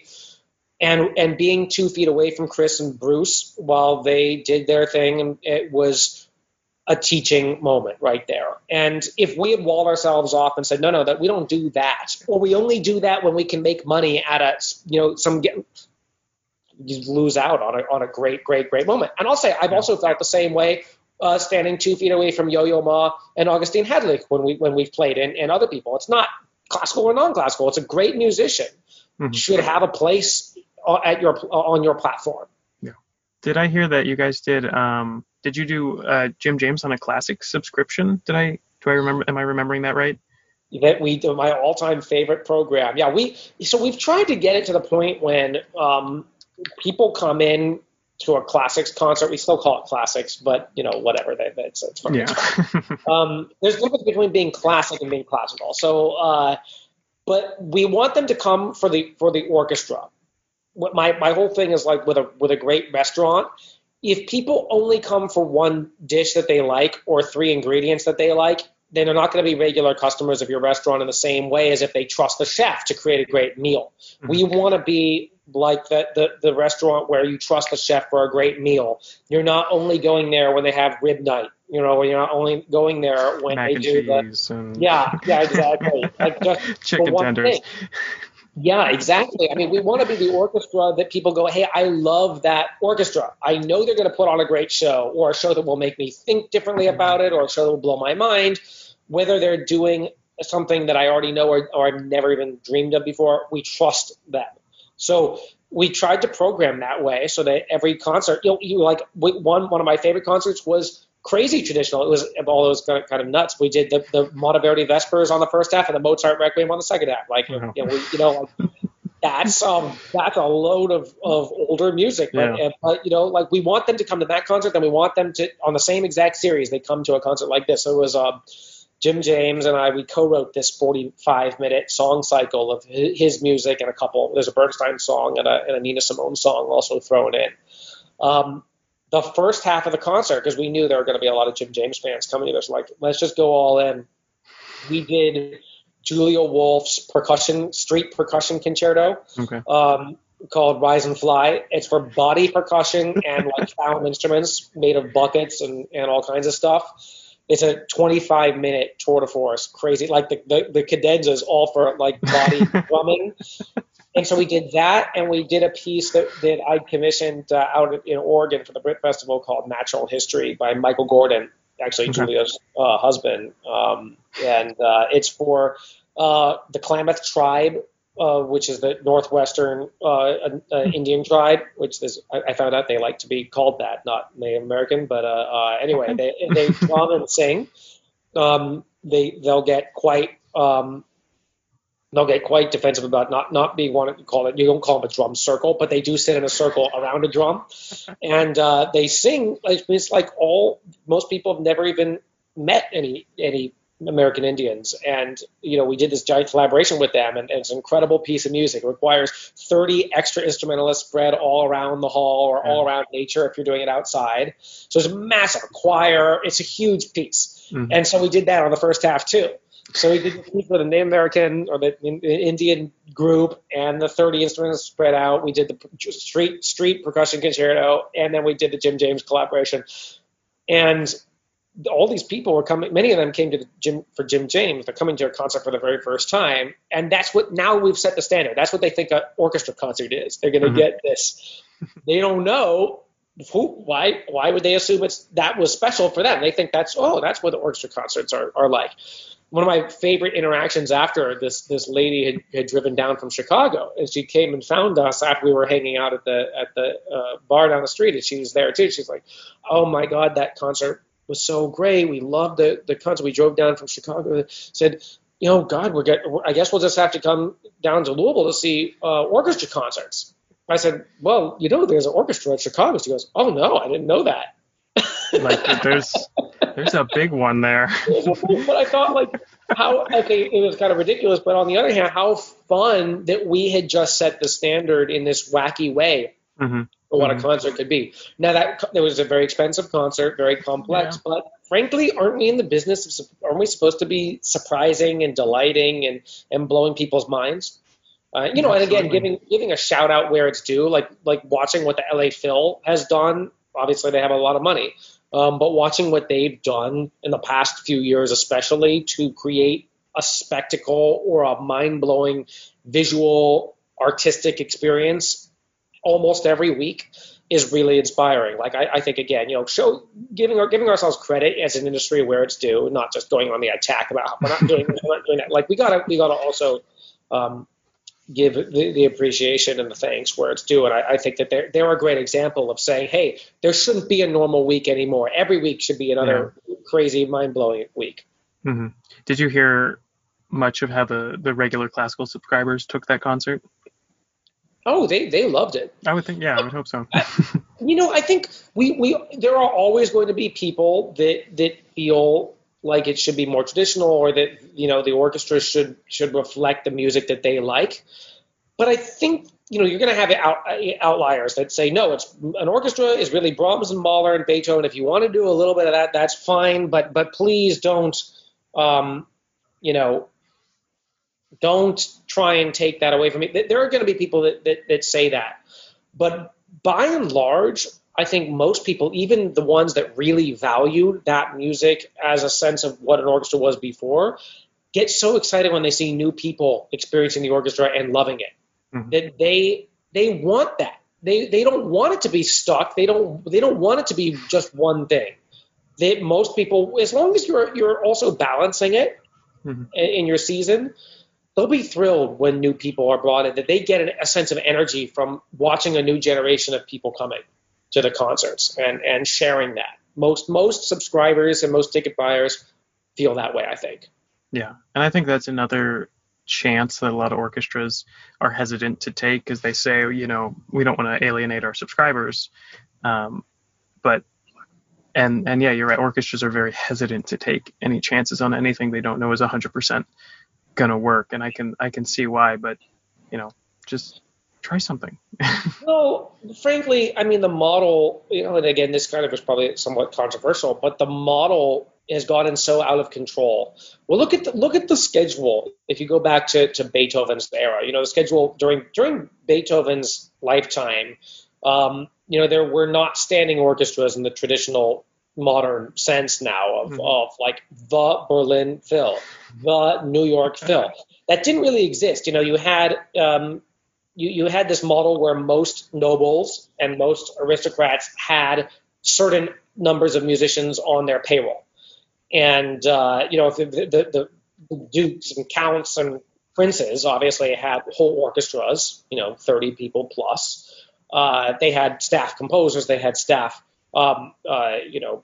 And and being two feet away from Chris and Bruce while they did their thing, and it was a teaching moment right there. And if we had walled ourselves off and said, no, no, that we don't do that, or we only do that when we can make money at a, you know, some, you lose out on a, on a great, great, great moment. And I'll say, I've also felt the same way uh, standing two feet away from Yo-Yo Ma and Augustine Hedlich when, we, when we've played, and, and other people. It's not classical or non-classical. It's a great musician. Mm-hmm. Should have a place at your on your platform. Yeah. Did I hear that you guys did? Um, did you do uh, Jim James on a classic subscription? Did I? Do I remember? Am I remembering that right? That we do, my all-time favorite program. Yeah, we so we've tried to get it to the point when um, people come in to a classics concert. We still call it classics, but you know whatever. They, it's, it's fun. Yeah. um, there's a difference between being classic and being classical. So, uh, but we want them to come for the for the orchestra. What my, my whole thing is like with a with a great restaurant, if people only come for one dish that they like or three ingredients that they like, then they're not going to be regular customers of your restaurant in the same way as if they trust the chef to create a great meal. Mm-hmm. We want to be like the, the the restaurant where you trust the chef for a great meal. You're not only going there when they have rib night, you know, you're not only going there when Mac they and do cheese the and... yeah yeah exactly like just chicken tenders. Thing. Yeah, exactly. I mean, we want to be the orchestra that people go, hey, I love that orchestra. I know they're going to put on a great show, or a show that will make me think differently about it, or a show that will blow my mind. Whether they're doing something that I already know or, or I've never even dreamed of before, we trust them. So we tried to program that way so that every concert, you know, you like one one of my favorite concerts was crazy traditional. It was all those kind of, kind of nuts. We did the, the Monteverdi Vespers on the first half and the Mozart Requiem on the second half. Like, wow. you know, we, you know, like, that's um that's a load of, of older music. But, yeah. but you know, like we want them to come to that concert, and we want them to on the same exact series. They come to a concert like this. So it was um Jim James and I. We co-wrote this forty-five minute song cycle of his music and a couple. There's a Bernstein song and a, and a Nina Simone song also thrown in. Um, the first half of the concert, because we knew there were going to be a lot of Jim James fans coming to us, like, let's just go all in. We did Julia Wolf's percussion, street percussion concerto. Okay. Um, called Rise and Fly. It's for body percussion and like found instruments made of buckets and, and all kinds of stuff. It's a twenty-five minute tour de force, crazy. Like the, the, the cadenza is all for like body drumming. And so we did that, and we did a piece that, that I commissioned uh, out in Oregon for the Brit Festival called Natural History by Michael Gordon, actually Okay. Julia's uh, husband. Um, and uh, it's for uh, the Klamath tribe, uh, which is the northwestern uh, uh, Indian tribe, which is, I, I found out they like to be called that, not Native American. But uh, uh, anyway, they, they drum and sing. Um, they, they'll get quite... Um, They'll get quite defensive about not, not being wanted to call it, you don't call them a drum circle, but they do sit in a circle around a drum. And uh, they sing, like, it's like all, most people have never even met any any American Indians. And, you know, we did this giant collaboration with them, and, and it's an incredible piece of music. It requires thirty extra instrumentalists spread all around the hall or all around nature if you're doing it outside. So it's a massive choir. It's a huge piece. Mm-hmm. And so we did that on the first half, too. So we did the piece for the Native American or the Indian group, and the thirty instruments spread out. We did the street street percussion concerto, and then we did the Jim James collaboration. And all these people were coming. Many of them came to the Jim for Jim James. They're coming to a concert for the very first time, and that's what now we've set the standard. That's what they think an orchestra concert is. They're going to mm-hmm. get this. They don't know. Who, why why would they assume it's that was special for them? They think that's oh that's what the orchestra concerts are, are like. One of my favorite interactions after this this lady had, had driven down from Chicago, and she came and found us after we were hanging out at the at the uh, bar down the street, and she was there too. She's like, "Oh my God, that concert was so great. We loved the the concert. We drove down from Chicago." Said, "You know, God, we're get. I guess we'll just have to come down to Louisville to see uh, orchestra concerts." I said, "Well, you know, there's an orchestra in Chicago." She goes, "Oh no, I didn't know that." Like there's there's a big one there. But I thought like how okay, it was kind of ridiculous, but on the other hand, how fun that we had just set the standard in this wacky way mm-hmm. for what mm-hmm. a concert could be. Now that it was a very expensive concert, very complex, yeah. but frankly, aren't we in the business of aren't we supposed to be surprising and delighting and, and blowing people's minds? Uh, you know, Absolutely. And again, giving giving a shout out where it's due, like like watching what the L A Phil has done. Obviously, they have a lot of money. Um, but watching what they've done in the past few years, especially to create a spectacle or a mind-blowing visual artistic experience almost every week is really inspiring. Like I, I think, again, you know, show giving giving ourselves credit as an industry where it's due, not just going on the attack about we're not doing this, we're not doing that. Like we gotta we gotta also um, give the, the appreciation and the thanks where it's due. And I, I think that they're, they're a great example of saying, hey, there shouldn't be a normal week anymore. Every week should be another yeah. crazy, mind-blowing week. Mm-hmm. Did you hear much of how the, the regular classical subscribers took that concert? Oh, they, they loved it. I would think, yeah, I would hope so. I, you know, I think we, we there are always going to be people that, that feel like it should be more traditional, or that, you know, the orchestra should should reflect the music that they like. But I think, you know, you're going to have out, outliers that say, no, it's an orchestra is really Brahms and Mahler and Beethoven. If you want to do a little bit of that, that's fine. But but please don't, um, you know, don't try and take that away from me. There are going to be people that, that, that say that. But by and large, I think most people, even the ones that really value that music as a sense of what an orchestra was before, get so excited when they see new people experiencing the orchestra and loving it. Mm-hmm. That they they want that. They they don't want it to be stuck. They don't they don't want it to be just one thing. They, most people, as long as you're you're also balancing it mm-hmm. in, in your season, they'll be thrilled when new people are brought in. That they get a sense of energy from watching a new generation of people coming to the concerts and, and sharing that. Most most subscribers and most ticket buyers feel that way, I think. Yeah, and I think that's another chance that a lot of orchestras are hesitant to take, because they say, you know, we don't want to alienate our subscribers. Um, but, and and yeah, you're right, orchestras are very hesitant to take any chances on anything they don't know is one hundred percent going to work. And I can I can see why, but, you know, just try something. Well, frankly, I mean, the model, you know, and again, this kind of is probably somewhat controversial, but the model has gotten so out of control. Well, look at the, look at the schedule. If you go back to, to Beethoven's era, you know, the schedule during during Beethoven's lifetime, um, you know, there were not standing orchestras in the traditional modern sense now of, mm-hmm. of like the Berlin Phil, the New York Phil. That didn't really exist. You know, you had um, you you had this model where most nobles and most aristocrats had certain numbers of musicians on their payroll. And, uh, you know, the, the, the dukes and counts and princes obviously had whole orchestras, you know, thirty people plus. Uh, they had staff composers. They had staff, um, uh, you know,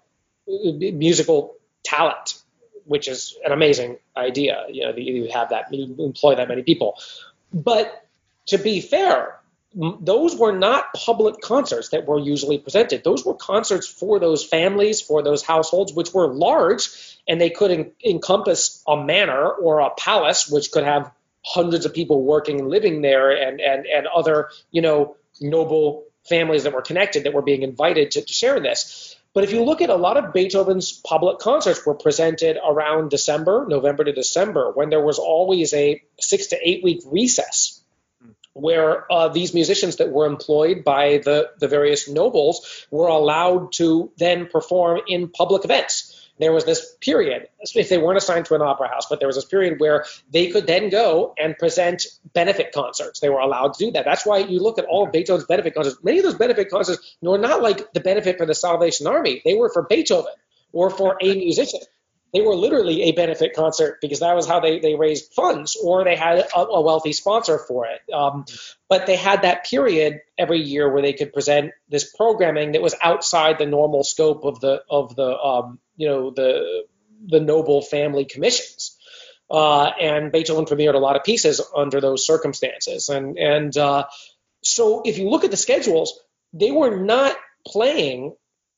musical talent, which is an amazing idea. You know, that you have that, you employ that many people. But to be fair, those were not public concerts that were usually presented. Those were concerts for those families, for those households, which were large, and they could en- encompass a manor or a palace, which could have hundreds of people working and living there, and and and other, you know, noble families that were connected that were being invited to, to share this. But if you look at a lot of Beethoven's public concerts were presented around December, November to December, when there was always a six to eight week recess, where uh, these musicians that were employed by the, the various nobles were allowed to then perform in public events. There was this period, if they weren't assigned to an opera house, but there was this period where they could then go and present benefit concerts. They were allowed to do that. That's why you look at all of Beethoven's benefit concerts. Many of those benefit concerts were not like the benefit for the Salvation Army. They were for Beethoven or for a musician. They were literally a benefit concert because that was how they, they raised funds, or they had a, a wealthy sponsor for it. Um, but they had that period every year where they could present this programming that was outside the normal scope of the of the um, you know the the noble family commissions. Uh, and Beethoven premiered a lot of pieces under those circumstances. And and uh, so if you look at the schedules, they were not playing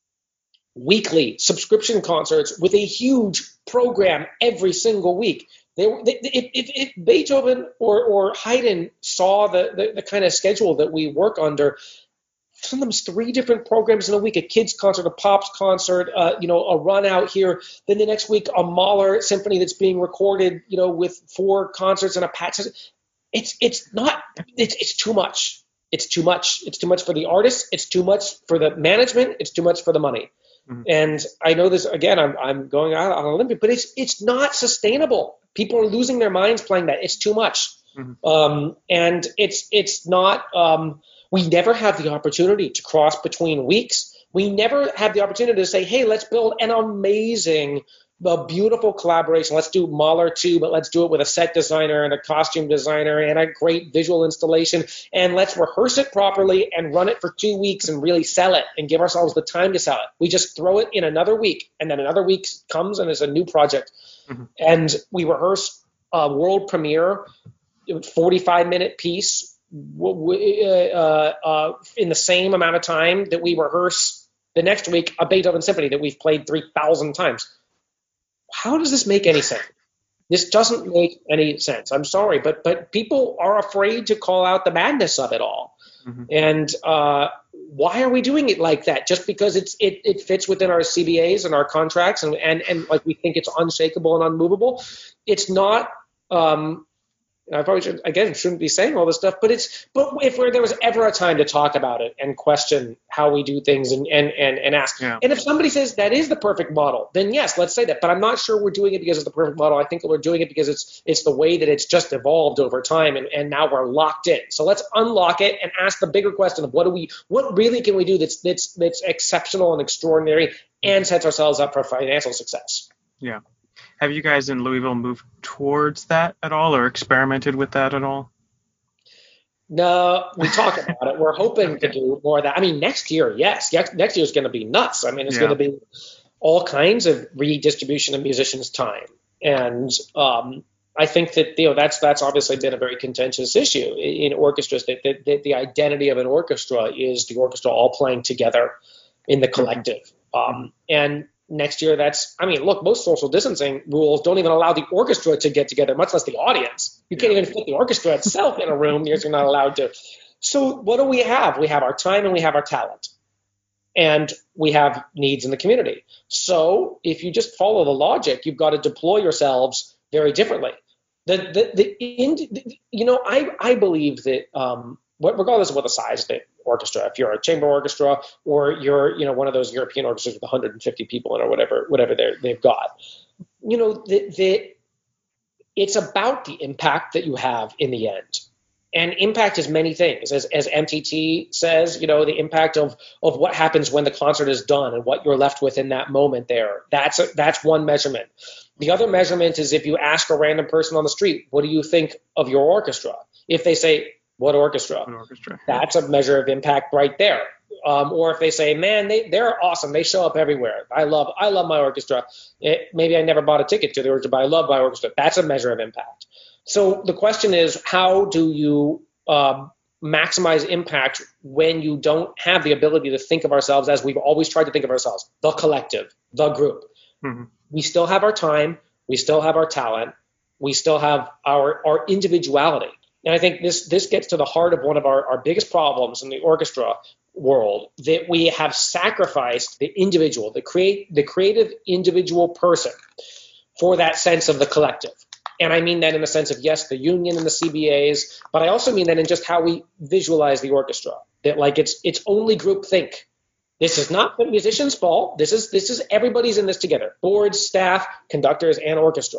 weekly subscription concerts with a huge program every single week. They, they if, if, if Beethoven or, or Haydn saw the, the, the kind of schedule that we work under, sometimes three different programs in a week, a kids concert, a pops concert, uh, you know, a run out here. Then the next week, a Mahler symphony that's being recorded, you know, with four concerts and a patch. It's, it's not, it's, it's too much. It's too much. It's too much for the artists. It's too much for the management. It's too much for the money. Mm-hmm. And I know this, again, I'm, I'm going out on a limb, but it's, it's not sustainable. People are losing their minds playing that. It's too much. Mm-hmm. Um, and it's, it's not, um, we never have the opportunity to cross between weeks. We never have the opportunity to say, hey, let's build an amazing, a beautiful collaboration. Let's do Mahler two, but let's do it with a set designer and a costume designer and a great visual installation. And let's rehearse it properly and run it for two weeks and really sell it and give ourselves the time to sell it. We just throw it in another week, and then another week comes and it's a new project. Mm-hmm. And we rehearse a world premiere, forty-five minute piece, uh, uh, in the same amount of time that we rehearse the next week a Beethoven symphony that we've played three thousand times. How does this make any sense? This doesn't make any sense. I'm sorry, but but people are afraid to call out the madness of it all. Mm-hmm. And uh, why are we doing it like that? Just because it's it it fits within our C B As and our contracts, and and and like we think it's unshakable and unmovable. It's not. Um, I probably should, again, shouldn't be saying all this stuff, but it's, but if there was ever a time to talk about it and question how we do things and, and, and, and ask, yeah. And if somebody says that is the perfect model, then yes, let's say that, but I'm not sure we're doing it because it's the perfect model. I think that we're doing it because it's, it's the way that it's just evolved over time, and, and now we're locked in. So let's unlock it and ask the bigger question of what do we, what really can we do that's, that's, that's exceptional and extraordinary and sets ourselves up for financial success. Yeah. Have you guys in Louisville moved towards that at all, or experimented with that at all? No, we talk about it. We're hoping okay. to do more of that. I mean, next year, yes. Next year is going to be nuts. I mean, it's yeah. going to be all kinds of redistribution of musicians' time. And um, I think that, you know, that's that's obviously been a very contentious issue in orchestras, that, that, that the identity of an orchestra is the orchestra all playing together in the collective. Mm-hmm. Um, and next year, that's, I mean, look, most social distancing rules don't even allow the orchestra to get together, much less the audience. You can't even fit the orchestra itself in a room. You're not allowed to. So what do we have? We have our time and we have our talent. and we have needs in the community. So if you just follow the logic, you've got to deploy yourselves very differently. The the, the, in, the you know I I believe that um, regardless of what the size of the orchestra, if you're a chamber orchestra or you're you know one of those European orchestras with one hundred fifty people in or whatever whatever they they've got, you know the, the it's about the impact that you have in the end. And impact is many things. As, as M T T says, you know, the impact of, of what happens when the concert is done and what you're left with in that moment there. That's a, that's one measurement. The other measurement is if you ask a random person on the street, what do you think of your orchestra? If they say, what orchestra? What orchestra? That's a measure of impact right there. Um, or if they say, man, they, they're awesome. They show up everywhere. I love I love my orchestra. It, maybe I never bought a ticket to the orchestra, but I love my orchestra. That's a measure of impact. So the question is, how do you uh, maximize impact when you don't have the ability to think of ourselves as we've always tried to think of ourselves, the collective, the group? Mm-hmm. We still have our time. We still have our talent. We still have our, our individuality. And I think this this gets to the heart of one of our, our biggest problems in the orchestra world, that we have sacrificed the individual, the create the creative individual person for that sense of the collective. And I mean that in the sense of, yes, the union and the C B As, but I also mean that in just how we visualize the orchestra, that like it's it's only group think. This is not the musician's fault. This is this is everybody's in this together, boards, staff, conductors, and orchestra.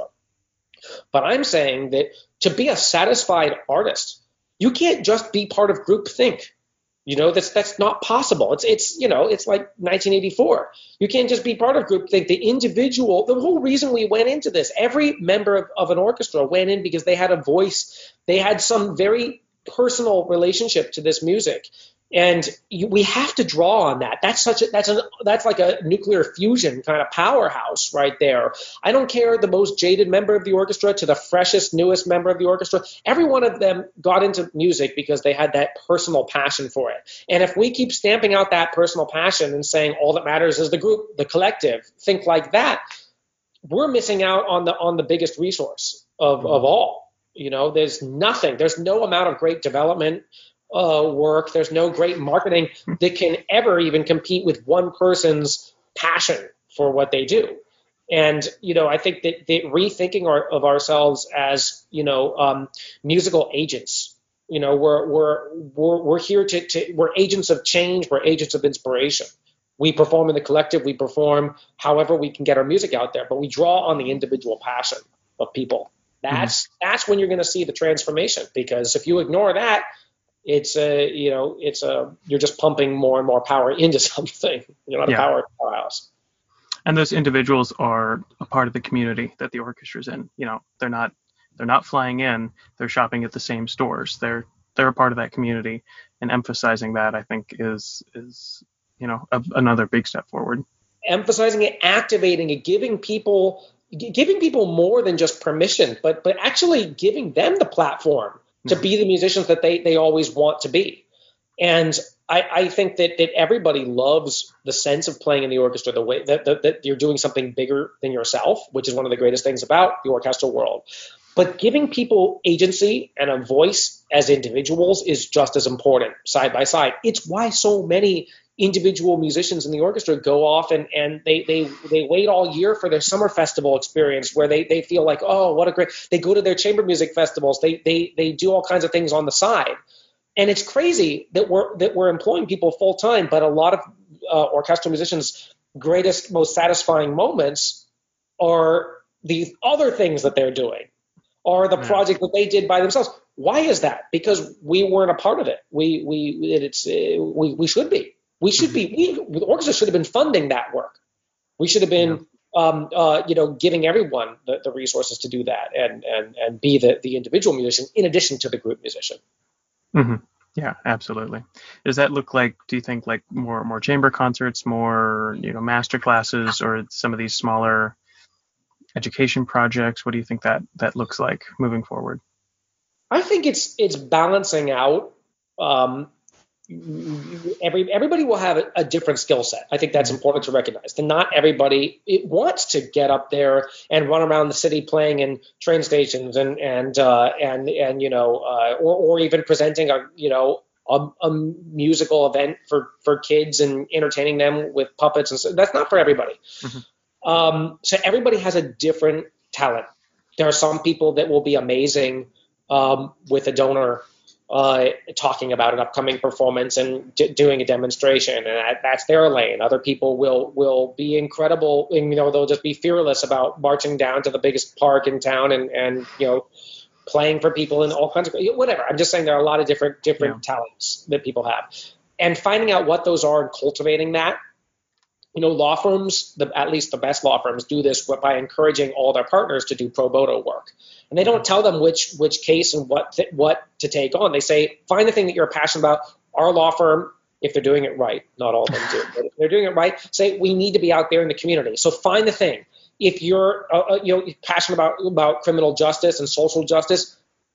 But I'm saying that to be a satisfied artist, you can't just be part of group think. You know, that's that's not possible. It's it's you know, it's like nineteen eighty-four. You can't just be part of groupthink. The individual, the whole reason we went into this, every member of, of an orchestra went in because they had a voice. They had some very personal relationship to this music. And you, we have to draw on that. That's such a that's a that's like a nuclear fusion kind of powerhouse right there. I don't care the most jaded member of the orchestra to the freshest, newest member of the orchestra. Every one of them got into music because they had that personal passion for it. And if we keep stamping out that personal passion and saying all that matters is the group, the collective, think like that, we're missing out on the on the biggest resource of of all. You know, there's nothing. There's no amount of great development Uh, work. There's no great marketing that can ever even compete with one person's passion for what they do. And, you know, I think that, that rethinking our, of ourselves as, you know, um, musical agents, you know, we're, we're, we're, we're here to, to, we're agents of change. We're agents of inspiration. We perform in the collective. We perform however we can get our music out there, but we draw on the individual passion of people. That's, mm-hmm. that's when you're going to see the transformation, because if you ignore that, it's a, you know, it's a, you're just pumping more and more power into something. You're not yeah. a powerhouse. And those individuals are a part of the community that the orchestra's in. You know, they're not, they're not flying in, they're shopping at the same stores. They're, they're a part of that community, and emphasizing that, I think, is, is, you know, a, another big step forward. Emphasizing it, activating it, giving people, giving people more than just permission, but, but actually giving them the platform to be the musicians that they, they always want to be. And I, I think that, that everybody loves the sense of playing in the orchestra, the way that, that, that you're doing something bigger than yourself, which is one of the greatest things about the orchestral world. But giving people agency and a voice as individuals is just as important, side by side. It's why so many individual musicians in the orchestra go off and, and they, they, they wait all year for their summer festival experience, where they, they feel like, oh, what a great, they go to their chamber music festivals. They, they, they do all kinds of things on the side. And it's crazy that we're, that we're employing people full time, but a lot of uh, orchestral musicians' greatest, most satisfying moments are the other things that they're doing, or the yeah. project that they did by themselves. Why is that? Because we weren't a part of it. We, we, it's, uh, we, we should be. We should be, we, the orchestra should have been funding that work. We should have been, yeah. um, uh, you know, giving everyone the, the resources to do that, and, and, and be the, the individual musician in addition to the group musician. Mm-hmm. Yeah, absolutely. Does that look like, do you think, like more, more chamber concerts, more, you know, master classes, or some of these smaller education projects? What do you think that, that looks like moving forward? I think it's, it's balancing out, um, Every everybody will have a, a different skill set. I think that's important to recognize. That not everybody it wants to get up there and run around the city playing in train stations and and uh, and and you know uh, or or even presenting a you know a, a musical event for, for kids and entertaining them with puppets and so that's not for everybody. Mm-hmm. Um, so everybody has a different talent. There are some people that will be amazing um, with a donor uh, talking about an upcoming performance and d- doing a demonstration, and that, that's their lane. Other people will will be incredible, and you know they'll just be fearless about marching down to the biggest park in town and and you know playing for people and all kinds of whatever. I'm just saying there are a lot of different different yeah. talents that people have, and finding out what those are and cultivating that. You know, law firms, the, at least the best law firms, do this by encouraging all their partners to do pro bono work. And they don't tell them which which case and what th- what to take on. They say, find the thing that you're passionate about. Our law firm, if they're doing it right, not all of them do, but if they're doing it right, say we need to be out there in the community. So find the thing. If you're uh, you know passionate about about criminal justice and social justice,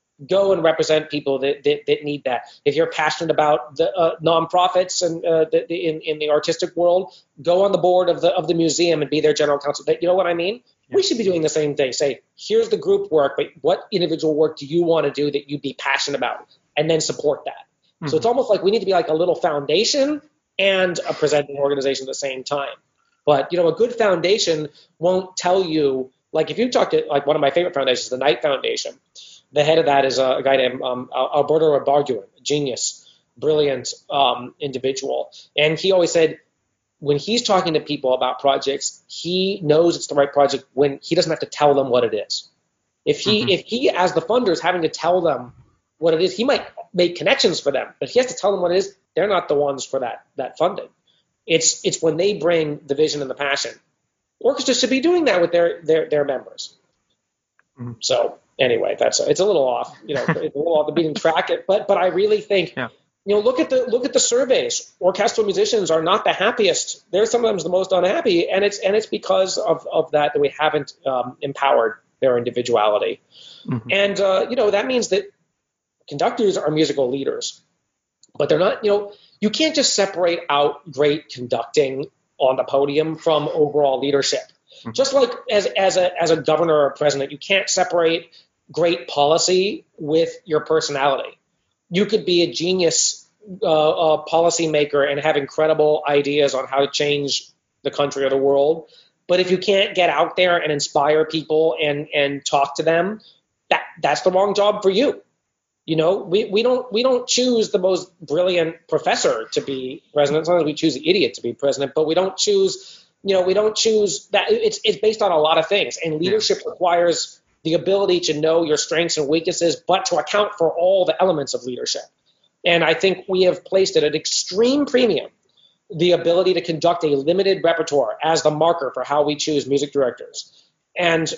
go and represent people that, that, that need that. If you're passionate about the uh, nonprofits and uh, the, the, in, in the artistic world, go on the board of the of the museum and be their general counsel. You know what I mean? Yeah. We should be doing the same thing. Say, here's the group work, but what individual work do you want to do that you'd be passionate about? And then support that. Mm-hmm. So it's almost like we need to be like a little foundation and a presenting organization at the same time. But, you know, a good foundation won't tell you, like if you talk to like one of my favorite foundations, the Knight Foundation, the head of that is a, a guy named um, Alberto Ibarguen, a genius, brilliant um, individual. And he always said when he's talking to people about projects, he knows it's the right project when he doesn't have to tell them what it is. If he, mm-hmm. if he as the funder is having to tell them what it is, he might make connections for them, but he has to tell them what it is. They're not the ones for that that funding. It's it's when they bring the vision and the passion. Orchestras should be doing that with their their, their members. Mm-hmm. So. Anyway, that's it's a little off, you know, it's a little off the beaten track. But but I really think, yeah. you know, look at the look at the surveys. Orchestral musicians are not the happiest. They're sometimes the most unhappy, and it's and it's because of, of that that we haven't um, empowered their individuality. Mm-hmm. And uh, you know that means that conductors are musical leaders, but they're not. You know, you can't just separate out great conducting on the podium from overall leadership. Just like as as a as a governor or a president, you can't separate great policy with your personality. You could be a genius uh, uh, policymaker and have incredible ideas on how to change the country or the world, but if you can't get out there and inspire people and and talk to them, that that's the wrong job for you. You know, we, we don't we don't choose the most brilliant professor to be president. Sometimes we choose the idiot to be president, but we don't choose. You know, we don't choose that. It's it's based on a lot of things, and leadership yeah. requires the ability to know your strengths and weaknesses, but to account for all the elements of leadership. And I think we have placed at an extreme premium the ability to conduct a limited repertoire as the marker for how we choose music directors. And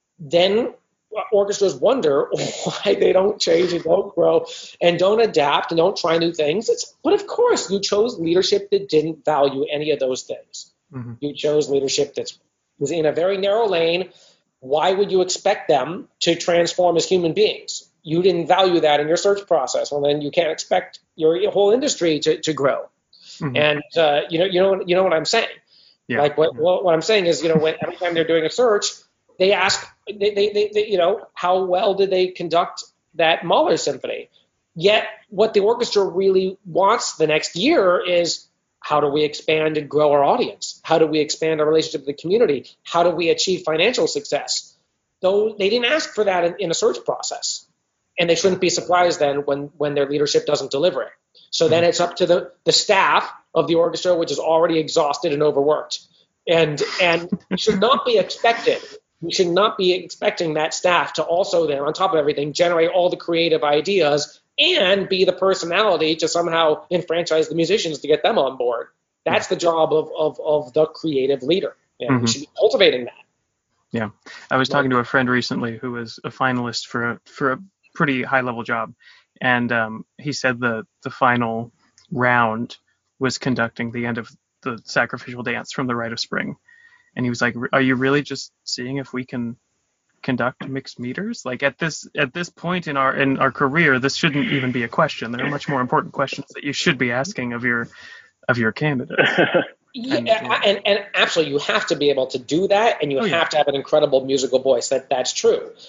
then orchestras wonder why they don't change and don't grow and don't adapt and don't try new things. It's, but of course, you chose leadership that didn't value any of those things. Mm-hmm. You chose leadership that was in a very narrow lane. Why would you expect them to transform as human beings? You didn't value that in your search process. Well, then you can't expect your, your whole industry to, to grow. Mm-hmm. And uh, you know, you know, you know what I'm saying. Yeah. Like what, what what I'm saying is, you know, when every time they're doing a search, they ask, they, they, they, they you know, how well did they conduct that Mahler symphony? Yet, what the orchestra really wants the next year is, how do we expand and grow our audience? How do we expand our relationship with the community? How do we achieve financial success? Though they didn't ask for that in, in a search process. And they shouldn't be surprised then when, when their leadership doesn't deliver it. So then it's up to the, the staff of the orchestra, which is already exhausted and overworked. And and should not be expected. We should not be expecting that staff to also then, on top of everything, generate all the creative ideas and be the personality to somehow enfranchise the musicians to get them on board. That's the job of of, of the creative leader, and mm-hmm. we should be cultivating that. Yeah, I was talking to a friend recently who was a finalist for a for a pretty high level job, and um, he said the the final round was conducting the end of the sacrificial dance from the Rite of Spring, and he was like, "Are you really just seeing if we can conduct mixed meters? Like at this at this point in our in our career, this shouldn't even be a question. There are much more important questions that you should be asking of your of your candidate." Yeah, and, uh, and and absolutely, you have to be able to do that, and you oh, have yeah. to have an incredible musical voice. That that's true.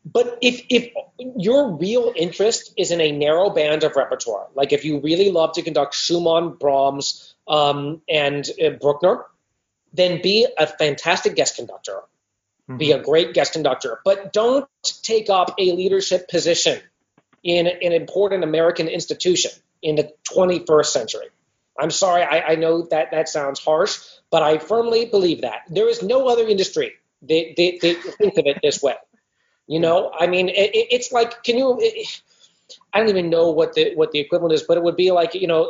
But if if your real interest is in a narrow band of repertoire, like if you really love to conduct Schumann, Brahms, um, and uh, Bruckner, then be a fantastic guest conductor. Mm-hmm. Be a great guest conductor, but don't take up a leadership position in an important American institution in the twenty-first century. I'm sorry, I, I know that that sounds harsh, but I firmly believe that. There is no other industry that, that, that thinks of it this way. You know, I mean, it, it's like, can you, it, I don't even know what the what the equivalent is, but it would be like, you know,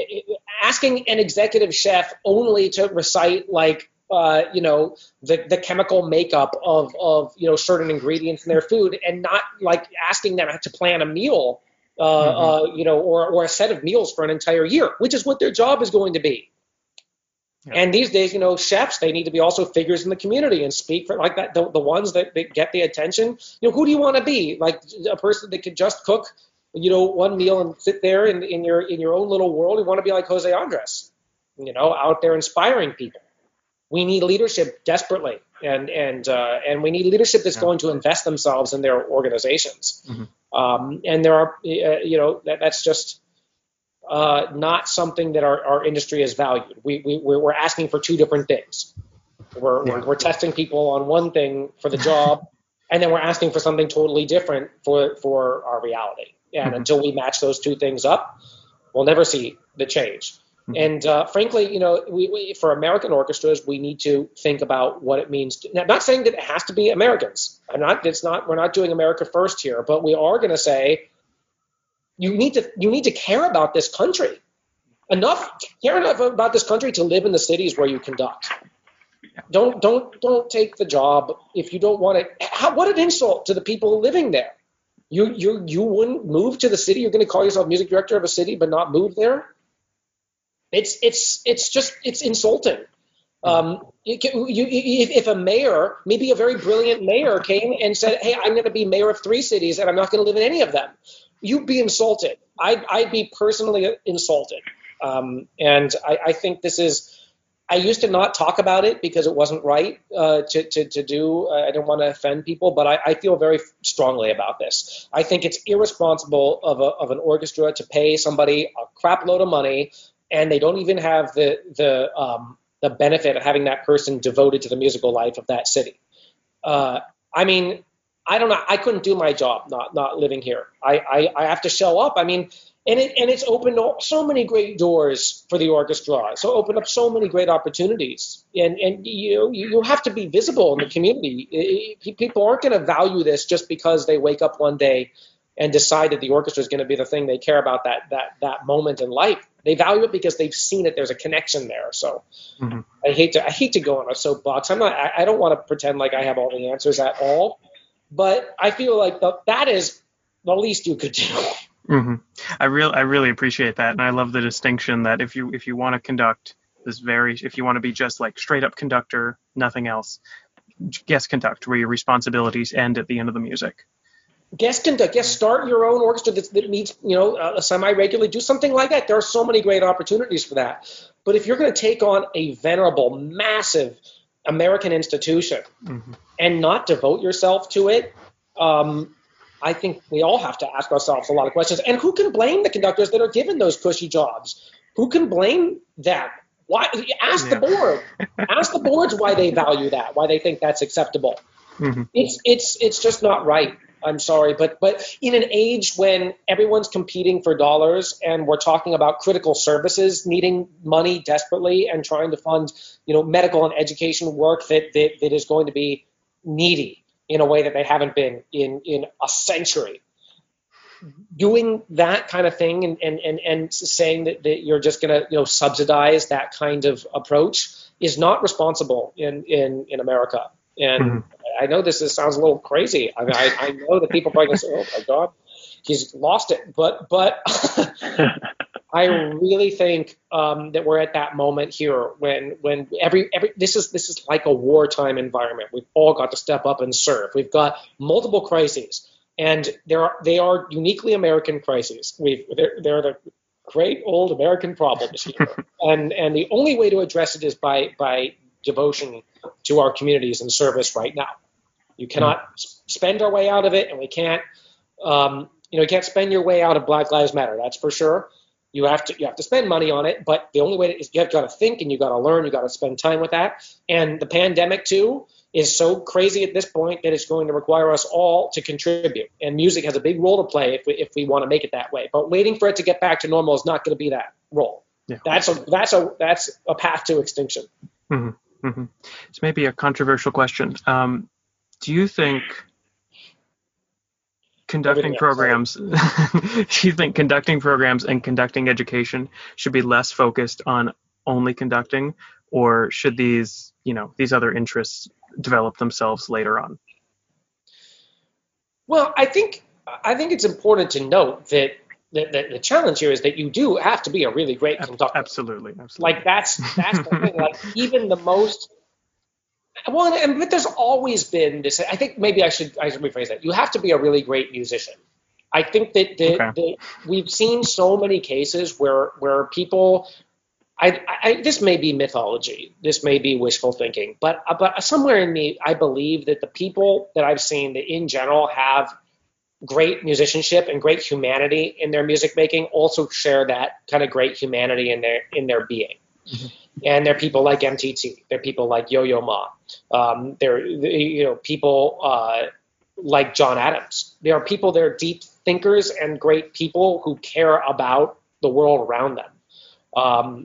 asking an executive chef only to recite like, uh, you know, the, the chemical makeup of, of, you know, certain ingredients in their food, and not like asking them to plan a meal, uh, mm-hmm. uh, you know, or, or a set of meals for an entire year, which is what their job is going to be. Yeah. And these days, you know, chefs, they need to be also figures in the community and speak for like that. The, the ones that, that get the attention, you know, who do you want to be? Like a person that could just cook, you know, one meal and sit there in, in your in your own little world. You want to be like Jose Andres, you know, out there inspiring people. We need leadership desperately, and and uh, and we need leadership that's yeah. going to invest themselves in their organizations. Mm-hmm. Um, and there are, uh, you know, that, that's just. Uh, not something that our, our industry has valued. We, we, we're asking for two different things. We're, yeah. we're, we're testing people on one thing for the job, and then we're asking for something totally different for, for our reality. And mm-hmm. until we match those two things up, we'll never see the change. Mm-hmm. And uh, frankly, you know, we, we, for American orchestras, we need to think about what it means. To, now, I'm not saying that it has to be Americans. I'm not. It's not. We're not doing America first here, but we are going to say. You need to you need to care about this country enough, care enough about this country to live in the cities where you conduct. Don't don't don't take the job if you don't want it. How, what an insult to the people living there. You you you wouldn't move to the city. You're going to call yourself music director of a city, but not move there. It's it's it's just it's insulting. Um, you, you, if, if a mayor, maybe a very brilliant mayor, came and said, "Hey, I'm going to be mayor of three cities, and I'm not going to live in any of them," you'd be insulted. I'd, I'd be personally insulted. Um, and I, I think this is, I used to not talk about it because it wasn't right uh, to, to, to do. Uh, I didn't want to offend people, but I, I feel very strongly about this. I think it's irresponsible of, a, of an orchestra to pay somebody a crap load of money, and they don't even have the, the, um, the benefit of having that person devoted to the musical life of that city. Uh, I mean, I don't know. I couldn't do my job not not living here. I, I, I have to show up. I mean, and it and it's opened so many great doors for the orchestra. So opened up so many great opportunities. And and you you have to be visible in the community. People aren't going to value this just because they wake up one day and decide that the orchestra is going to be the thing they care about that that that moment in life. They value it because they've seen it. There's a connection there. So mm-hmm. I hate to I hate to go on a soapbox. I'm not. I, I don't want to pretend like I have all the answers at all. But I feel like the, that is the least you could do. Mm-hmm. I really, I really appreciate that, and I love the distinction that if you if you want to conduct this very, if you want to be just like straight up conductor, nothing else, guest conduct, where your responsibilities end at the end of the music. Guest conduct, yes, start your own orchestra that, that meets, you know, uh, semi-regularly. Do something like that. There are so many great opportunities for that. But if you're going to take on a venerable, massive American institution mm-hmm. and not devote yourself to it, um, I think we all have to ask ourselves a lot of questions. And who can blame the conductors that are given those cushy jobs? Who can blame them? Why? Ask yeah. the board. Ask the boards why they value that, why they think that's acceptable. Mm-hmm. It's it's it's just not right. I'm sorry, but but in an age when everyone's competing for dollars and we're talking about critical services needing money desperately and trying to fund, you know, medical and education work that that, that is going to be needy in a way that they haven't been in, in a century. Doing that kind of thing and and, and, and saying that, that you're just going to, you know, subsidize that kind of approach is not responsible in, in, in America. And mm-hmm. I know this is, sounds a little crazy. I mean, I, I know that people probably say, "Oh my God, he's lost it." But but I really think um, that we're at that moment here when when every every this is this is like a wartime environment. We've all got to step up and serve. We've got multiple crises, and there are they are uniquely American crises. We've they're, they're the great old American problems here, and and the only way to address it is by by devotion to our communities and service right now. You cannot spend our way out of it, and we can't, um, you know, you can't spend your way out of Black Lives Matter. That's for sure. You have to you have to spend money on it, but the only way is you have got to think and you got to learn. You got to spend time with that. And the pandemic too is so crazy at this point that it's going to require us all to contribute. And music has a big role to play if we if we want to make it that way. But waiting for it to get back to normal is not going to be that role. Yeah. That's a that's a that's a path to extinction. Mm-hmm. Mm-hmm. It's maybe a controversial question. Um, do you think conducting programs, do you think conducting programs and conducting education should be less focused on only conducting, or should these, you know, these other interests develop themselves later on? Well, I think I think it's important to note that the, the, the challenge here is that you do have to be a really great conductor. Absolutely, absolutely. Like that's that's the thing. Like even the most well, and but there's always been this. I think maybe I should I should rephrase that. You have to be a really great musician. I think that, that, okay. that we've seen so many cases where where people. I, I, this may be mythology. This may be wishful thinking, but but somewhere in me, I believe that the people that I've seen that in general have great musicianship and great humanity in their music making also share that kind of great humanity in their in their being. Mm-hmm. And they're people like M T T. They're people like Yo-Yo Ma. Um, they're you know people uh, like John Adams. There are people. They're deep thinkers and great people who care about the world around them. Um,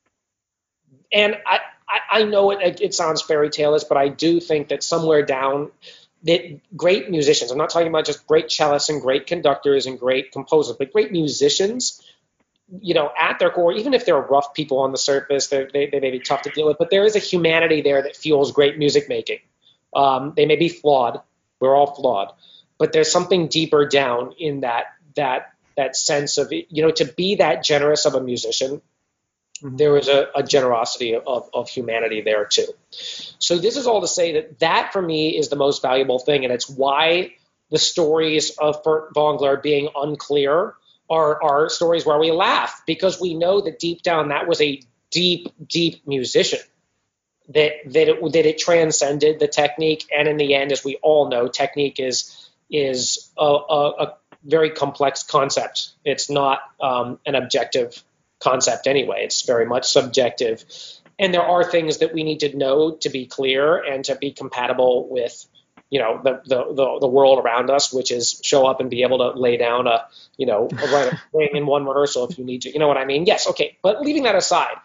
And I, I, I know it, it sounds fairy tale-ish, but I do think that somewhere down that great musicians, I'm not talking about just great cellists and great conductors and great composers, but great musicians, you know, at their core, even if they're rough people on the surface, they, they, they may be tough to deal with, but there is a humanity there that fuels great music making. Um, they may be flawed. We're all flawed. But there's something deeper down in that that that sense of, you know, to be that generous of a musician, there is a, a generosity of, of humanity there too. So this is all to say that that for me is the most valuable thing, and it's why the stories of Furt Vongler being unclear are, are stories where we laugh, because we know that deep down that was a deep, deep musician, that that it, that it transcended the technique, and in the end, as we all know, technique is is a, a, a very complex concept. It's not um, an objective concept anyway. It's very much subjective, and there are things that we need to know to be clear and to be compatible with, you know, the the the, the world around us, which is show up and be able to lay down a, you know, a right thing in one rehearsal if you need to. You know what I mean? Yes, okay. But leaving that aside,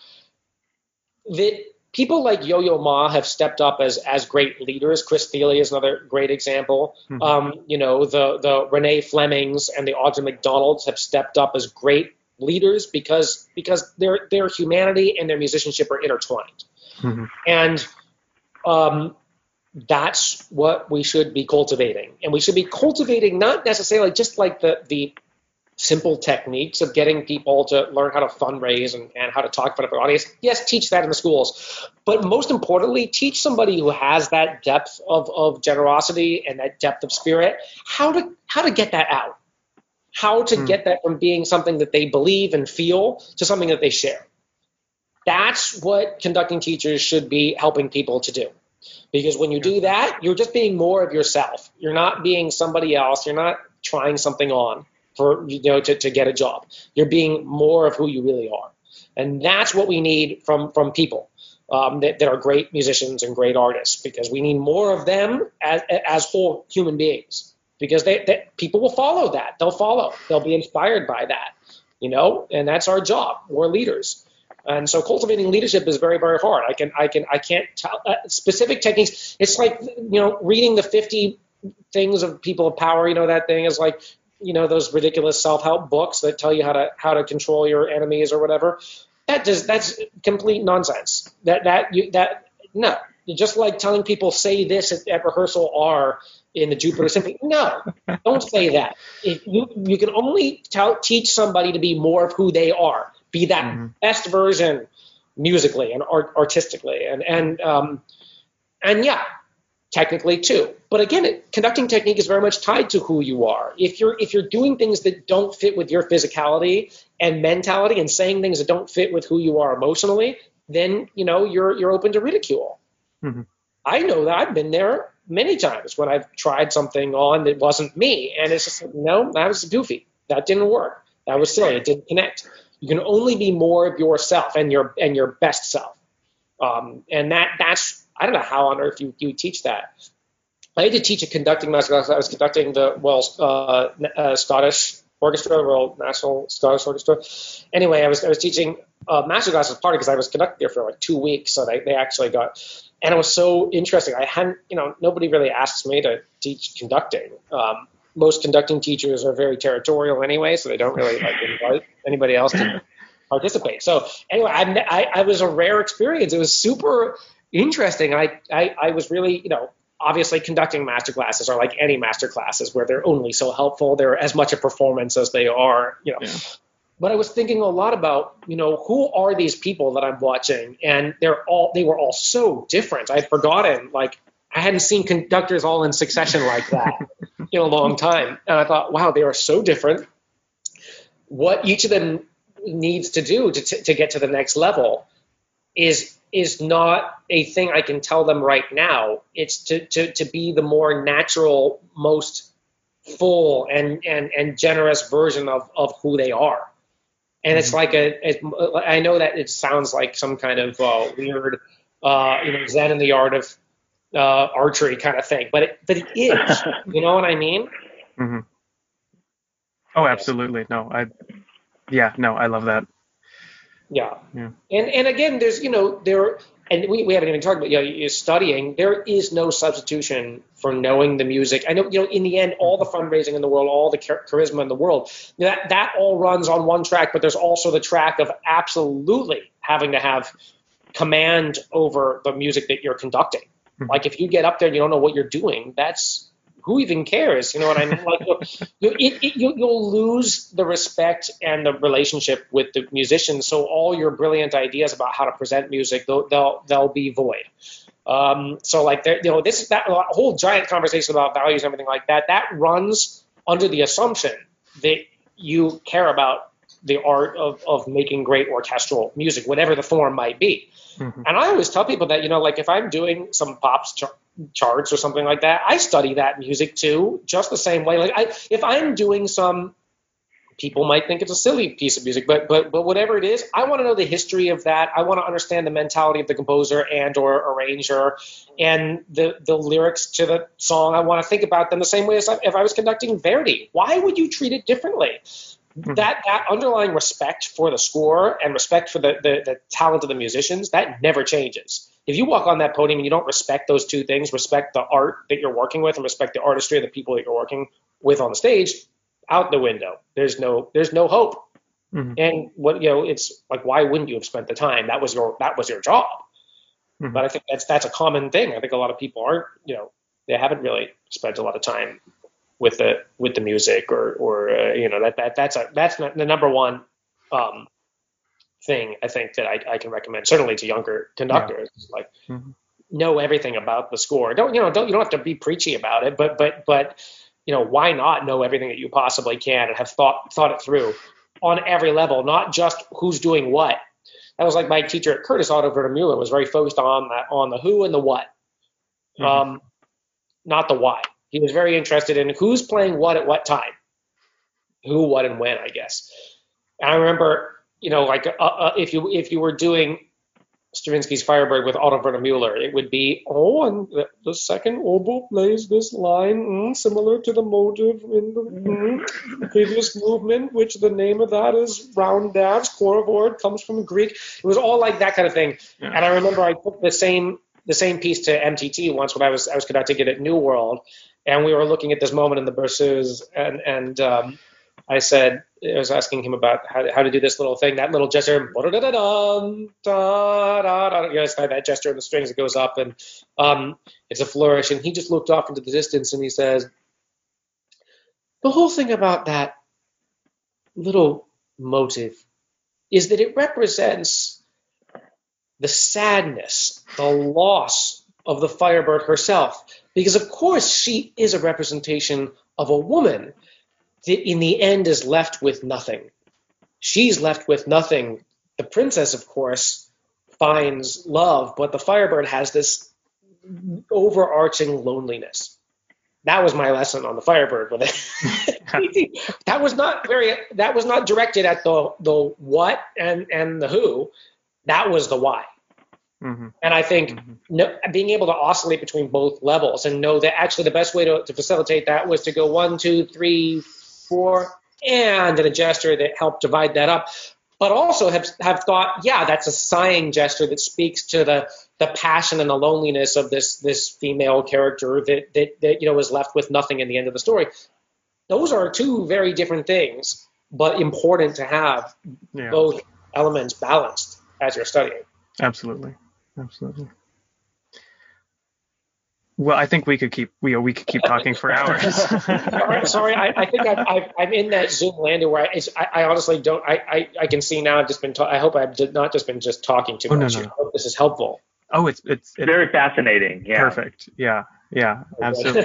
that people like Yo-Yo Ma have stepped up as as great leaders. Chris Thile is another great example. Mm-hmm. Um, you know, the the Renee Flemings and the Audra McDonalds have stepped up as great leaders because because their their humanity and their musicianship are intertwined. Mm-hmm. And um, that's what we should be cultivating. And we should be cultivating not necessarily just like the the simple techniques of getting people to learn how to fundraise and, and how to talk in front of an audience. Yes, teach that in the schools. But most importantly, teach somebody who has that depth of, of generosity and that depth of spirit how to how to get that out. How to mm. get that from being something that they believe and feel to something that they share. That's what conducting teachers should be helping people to do. Because when you do that, you're just being more of yourself. You're not being somebody else. You're not trying something on for, you know, to, to get a job. You're being more of who you really are. And that's what we need from, from people um, that, that are great musicians and great artists, because we need more of them as, as whole human beings. Because they, they, people will follow that. They'll follow. They'll be inspired by that, you know, and that's our job. We're leaders. And so cultivating leadership is very, very hard. I can, I can, I can't tell uh, specific techniques. It's like, you know, reading the fifty things of people of power. You know, that thing is like, you know, those ridiculous self-help books that tell you how to, how to control your enemies or whatever. That does, that's complete nonsense. That, that, you, that, no, just like telling people say this at, at rehearsal R in the Jupiter Symphony. No, don't say that. If you you can only tell, teach somebody to be more of who they are, be that mm-hmm. best version musically and art, artistically, and and um and yeah, technically too. But again, it, conducting technique is very much tied to who you are. If you're if you're doing things that don't fit with your physicality and mentality, and saying things that don't fit with who you are emotionally, then you know you're you're open to ridicule. Mm-hmm. I know that. I've been there. many times when I've tried something on that wasn't me, and it's just like, no, that was goofy. That didn't work. That was silly. It didn't connect. You can only be more of yourself and your and your best self. Um, and that that's I don't know how on earth you, you teach that. I had to teach a conducting masterclass. I was conducting the well uh, uh, Scottish Orchestra, Royal National Scottish Orchestra. Anyway, I was I was teaching a masterclass as part because I was conducting there for like two weeks, so they, they actually got, and it was so interesting. I hadn't, you know, nobody really asks me to teach conducting. Um, most conducting teachers are very territorial anyway, so they don't really like invite anybody else to participate. So anyway, I, I, I was a rare experience. It was super interesting. I, I, I was really, you know, obviously conducting master classes are like any master classes where they're only so helpful. They're as much a performance as they are, you know. Yeah. But I was thinking a lot about, you know, who are these people that I'm watching? And they're all, they were all so different. I'd forgotten, like, I hadn't seen conductors all in succession like that in a long time. And I thought, wow, they are so different. What each of them needs to do to, to, to get to the next level is is not a thing I can tell them right now. It's to, to, to be the more natural, most full and, and, and generous version of, of who they are. And it's like a, it, I know that it sounds like some kind of uh, weird, uh, you know, Zen in the art of uh, archery kind of thing, but it, but it is, you know what I mean? Mm-hmm. Oh, absolutely. No, I, yeah, no, I love that. Yeah. yeah. And and again, there's, you know, there, and we, we haven't even talked about, you know, you're studying, there is no substitution for knowing the music. I know, you know, in the end, all the fundraising in the world, all the char- charisma in the world, that, that all runs on one track, but there's also the track of absolutely having to have command over the music that you're conducting. Mm-hmm. Like if you get up there and you don't know what you're doing, that's, who even cares? You know what I mean? Like, you'll, it, it, you'll, you'll lose the respect and the relationship with the musicians. So all your brilliant ideas about how to present music, they'll they'll, they'll be void. Um, so like, you know, this that whole giant conversation about values and everything like that, that runs under the assumption that you care about the art of of making great orchestral music, whatever the form might be. Mm-hmm. And I always tell people that, you know, like if I'm doing some pops ch- charts or something like that, I study that music too, just the same way. Like I, if I'm doing some, people might think it's a silly piece of music, but but but whatever it is, I want to know the history of that. I want to understand the mentality of the composer and or arranger and the the lyrics to the song. I want to think about them the same way as if I was conducting Verdi. Why would you treat it differently? Mm-hmm. That that underlying respect for the score and respect for the, the, the talent of the musicians, that never changes. If you walk on that podium and you don't respect those two things, respect the art that you're working with and respect the artistry of the people that you're working with on the stage, out the window. There's no there's no hope. Mm-hmm. And what, you know, it's like, why wouldn't you have spent the time? That was your that was your job. Mm-hmm. But I think that's that's a common thing. I think a lot of people aren't, you know, they haven't really spent a lot of time with the with the music or or uh, you know, that that that's a that's not the number one um, thing I think that I, I can recommend, certainly to younger conductors. Yeah. Like, mm-hmm. know everything about the score. Don't you know? Don't you don't have to be preachy about it, but but but you know, why not know everything that you possibly can and have thought thought it through on every level, not just who's doing what. That was like my teacher at Curtis, Otto Werner was very focused on that, on the who and the what, mm-hmm. um, not the why. He was very interested in who's playing what at what time, who, what, and when, I guess. And I remember, you know, like uh, uh, if you if you were doing Stravinsky's Firebird with Otto Werner Müller, it would be, oh, and the, the second oboe plays this line mm, similar to the motive in the, mm, previous movement, which the name of that is round dash, choravoord, comes from Greek. It was all like that kind of thing. Yeah. And I remember I took the same the same piece to M T T once when I was I was conducting it at New World, and we were looking at this moment in the Berceuse, and and um, I said, I was asking him about how to, how to do this little thing, that little gesture, you know, it's that gesture in the strings that goes up, and um, it's a flourish. And he just looked off into the distance and he says, the whole thing about that little motive is that it represents the sadness, the loss of the Firebird herself, because of course she is a representation of a woman that in the end is left with nothing. She's left with nothing. The princess, of course, finds love, but the Firebird has this overarching loneliness. That was my lesson on the Firebird with it. that was not very that was not directed at the the what and and the who. That was the why. Mm-hmm. And I think mm-hmm. no, being able to oscillate between both levels and know that actually the best way to, to facilitate that was to go one, two, three, four, and a gesture that helped divide that up. But also have have thought, yeah, that's a sighing gesture that speaks to the the passion and the loneliness of this this female character that that, that you know is left with nothing in the end of the story. Those are two very different things, but important to have yeah. both elements balanced as you're studying. Absolutely. Absolutely. Well, I think we could keep we we could keep talking for hours. sorry, sorry I, I think I've, I've, I'm in that Zoom landing where I, it's, I, I honestly don't. I, I, I can see now. I've just been. Ta- I hope I've not just been just talking too oh, much. No, no, I hope this is helpful. Oh, it's it's, it's very fascinating. Yeah. Perfect. Yeah. Yeah. Absolutely.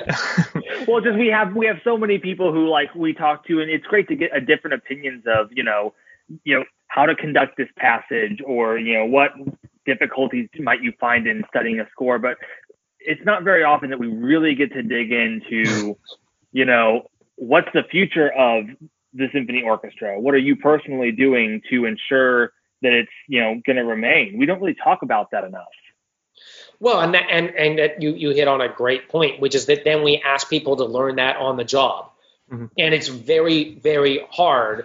Well, just we have we have so many people who like we talk to, and it's great to get a different opinions of you know you know how to conduct this passage, or you know what difficulties might you find in studying a score, but it's not very often that we really get to dig into, you know, what's the future of the symphony orchestra? What are you personally doing to ensure that it's, you know, going to remain? We don't really talk about that enough. Well, and that, and and that you you hit on a great point, which is that then we ask people to learn that on the job, mm-hmm. and it's very very hard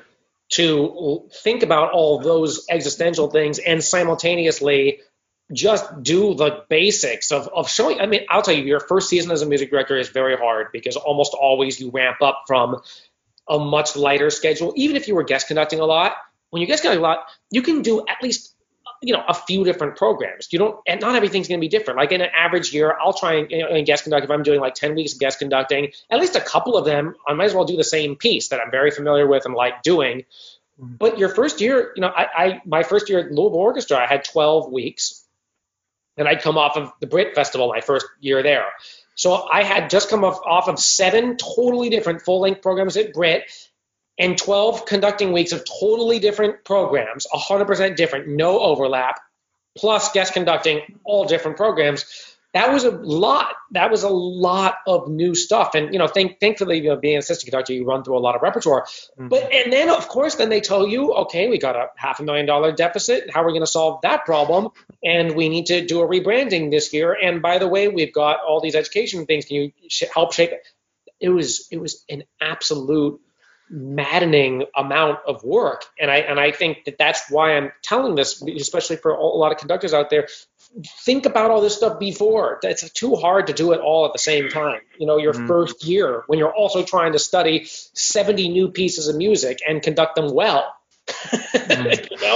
to think about all those existential things and simultaneously just do the basics of, of showing. I mean, I'll tell you, your first season as a music director is very hard because almost always you ramp up from a much lighter schedule. Even if you were guest conducting a lot, when you guest conduct a lot, you can do at least, you know, a few different programs. You don't, and not everything's going to be different. Like in an average year, I'll try and, you know, in guest conduct, if I'm doing like ten weeks of guest conducting, at least a couple of them, I might as well do the same piece that I'm very familiar with and like doing. Mm-hmm. But your first year, you know, I, I my first year at Louisville Orchestra, I had twelve weeks. And I'd come off of the Brit Festival my first year there. So I had just come off, off of seven totally different full-length programs at Brit and twelve conducting weeks of totally different programs, one hundred percent different, no overlap, plus guest conducting, all different programs. That was a lot. That was a lot of new stuff. And, you know, think, thankfully, you know, being an assistant conductor, you run through a lot of repertoire. Mm-hmm. But and then, of course, then they tell you, OK, we got a half a million dollar deficit. How are we going to solve that problem? And we need to do a rebranding this year. And by the way, we've got all these education things. Can you sh- help shape it? It was it was an absolute maddening amount of work. And I and I think that that's why I'm telling this, especially for a lot of conductors out there. Think about all this stuff before. It's too hard to do it all at the same time. You know, your mm-hmm. first year when you're also trying to study seventy new pieces of music and conduct them well. Mm-hmm. You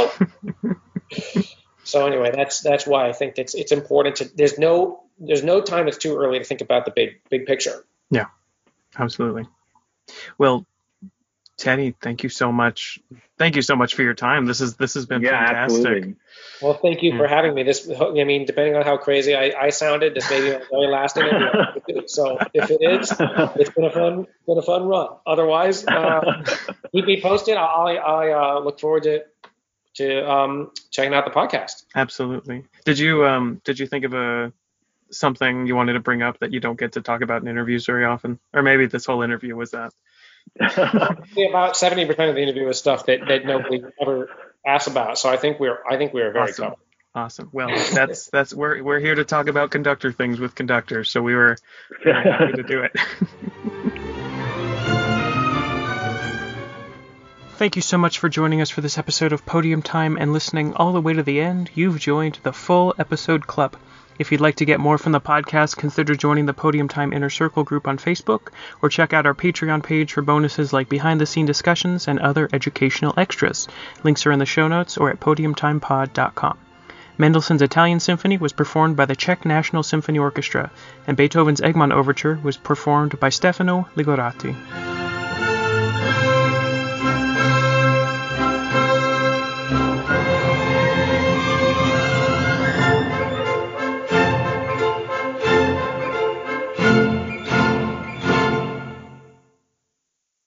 know? So anyway, that's that's why I think it's it's important to there's no there's no time it's too early to think about the big big picture. Yeah. Absolutely. Well, Teddy, thank you so much. Thank you so much for your time. This is this has been yeah, fantastic. Absolutely. Well, thank you for having me. This, I mean, depending on how crazy I, I sounded, this may be my very last interview. So if it is, it's been a fun, been a fun run. Otherwise, uh, keep me posted. I, I uh, look forward to to um, checking out the podcast. Absolutely. Did you um did you think of a something you wanted to bring up that you don't get to talk about in interviews very often, or maybe this whole interview was that? About seventy percent of the interview is stuff that, that nobody ever asks about. So I think we're I think we're very awesome. covered. Awesome. Well, that's that's we're we're here to talk about conductor things with conductors. So we were very happy to do it. Thank you so much for joining us for this episode of Podium Time and listening all the way to the end. You've joined the full episode club. If you'd like to get more from the podcast, consider joining the Podium Time Inner Circle group on Facebook, or check out our Patreon page for bonuses like behind-the-scene discussions and other educational extras. Links are in the show notes or at podium time pod dot com. Mendelssohn's Italian Symphony was performed by the Czech National Symphony Orchestra, and Beethoven's Egmont Overture was performed by Stefano Ligorati.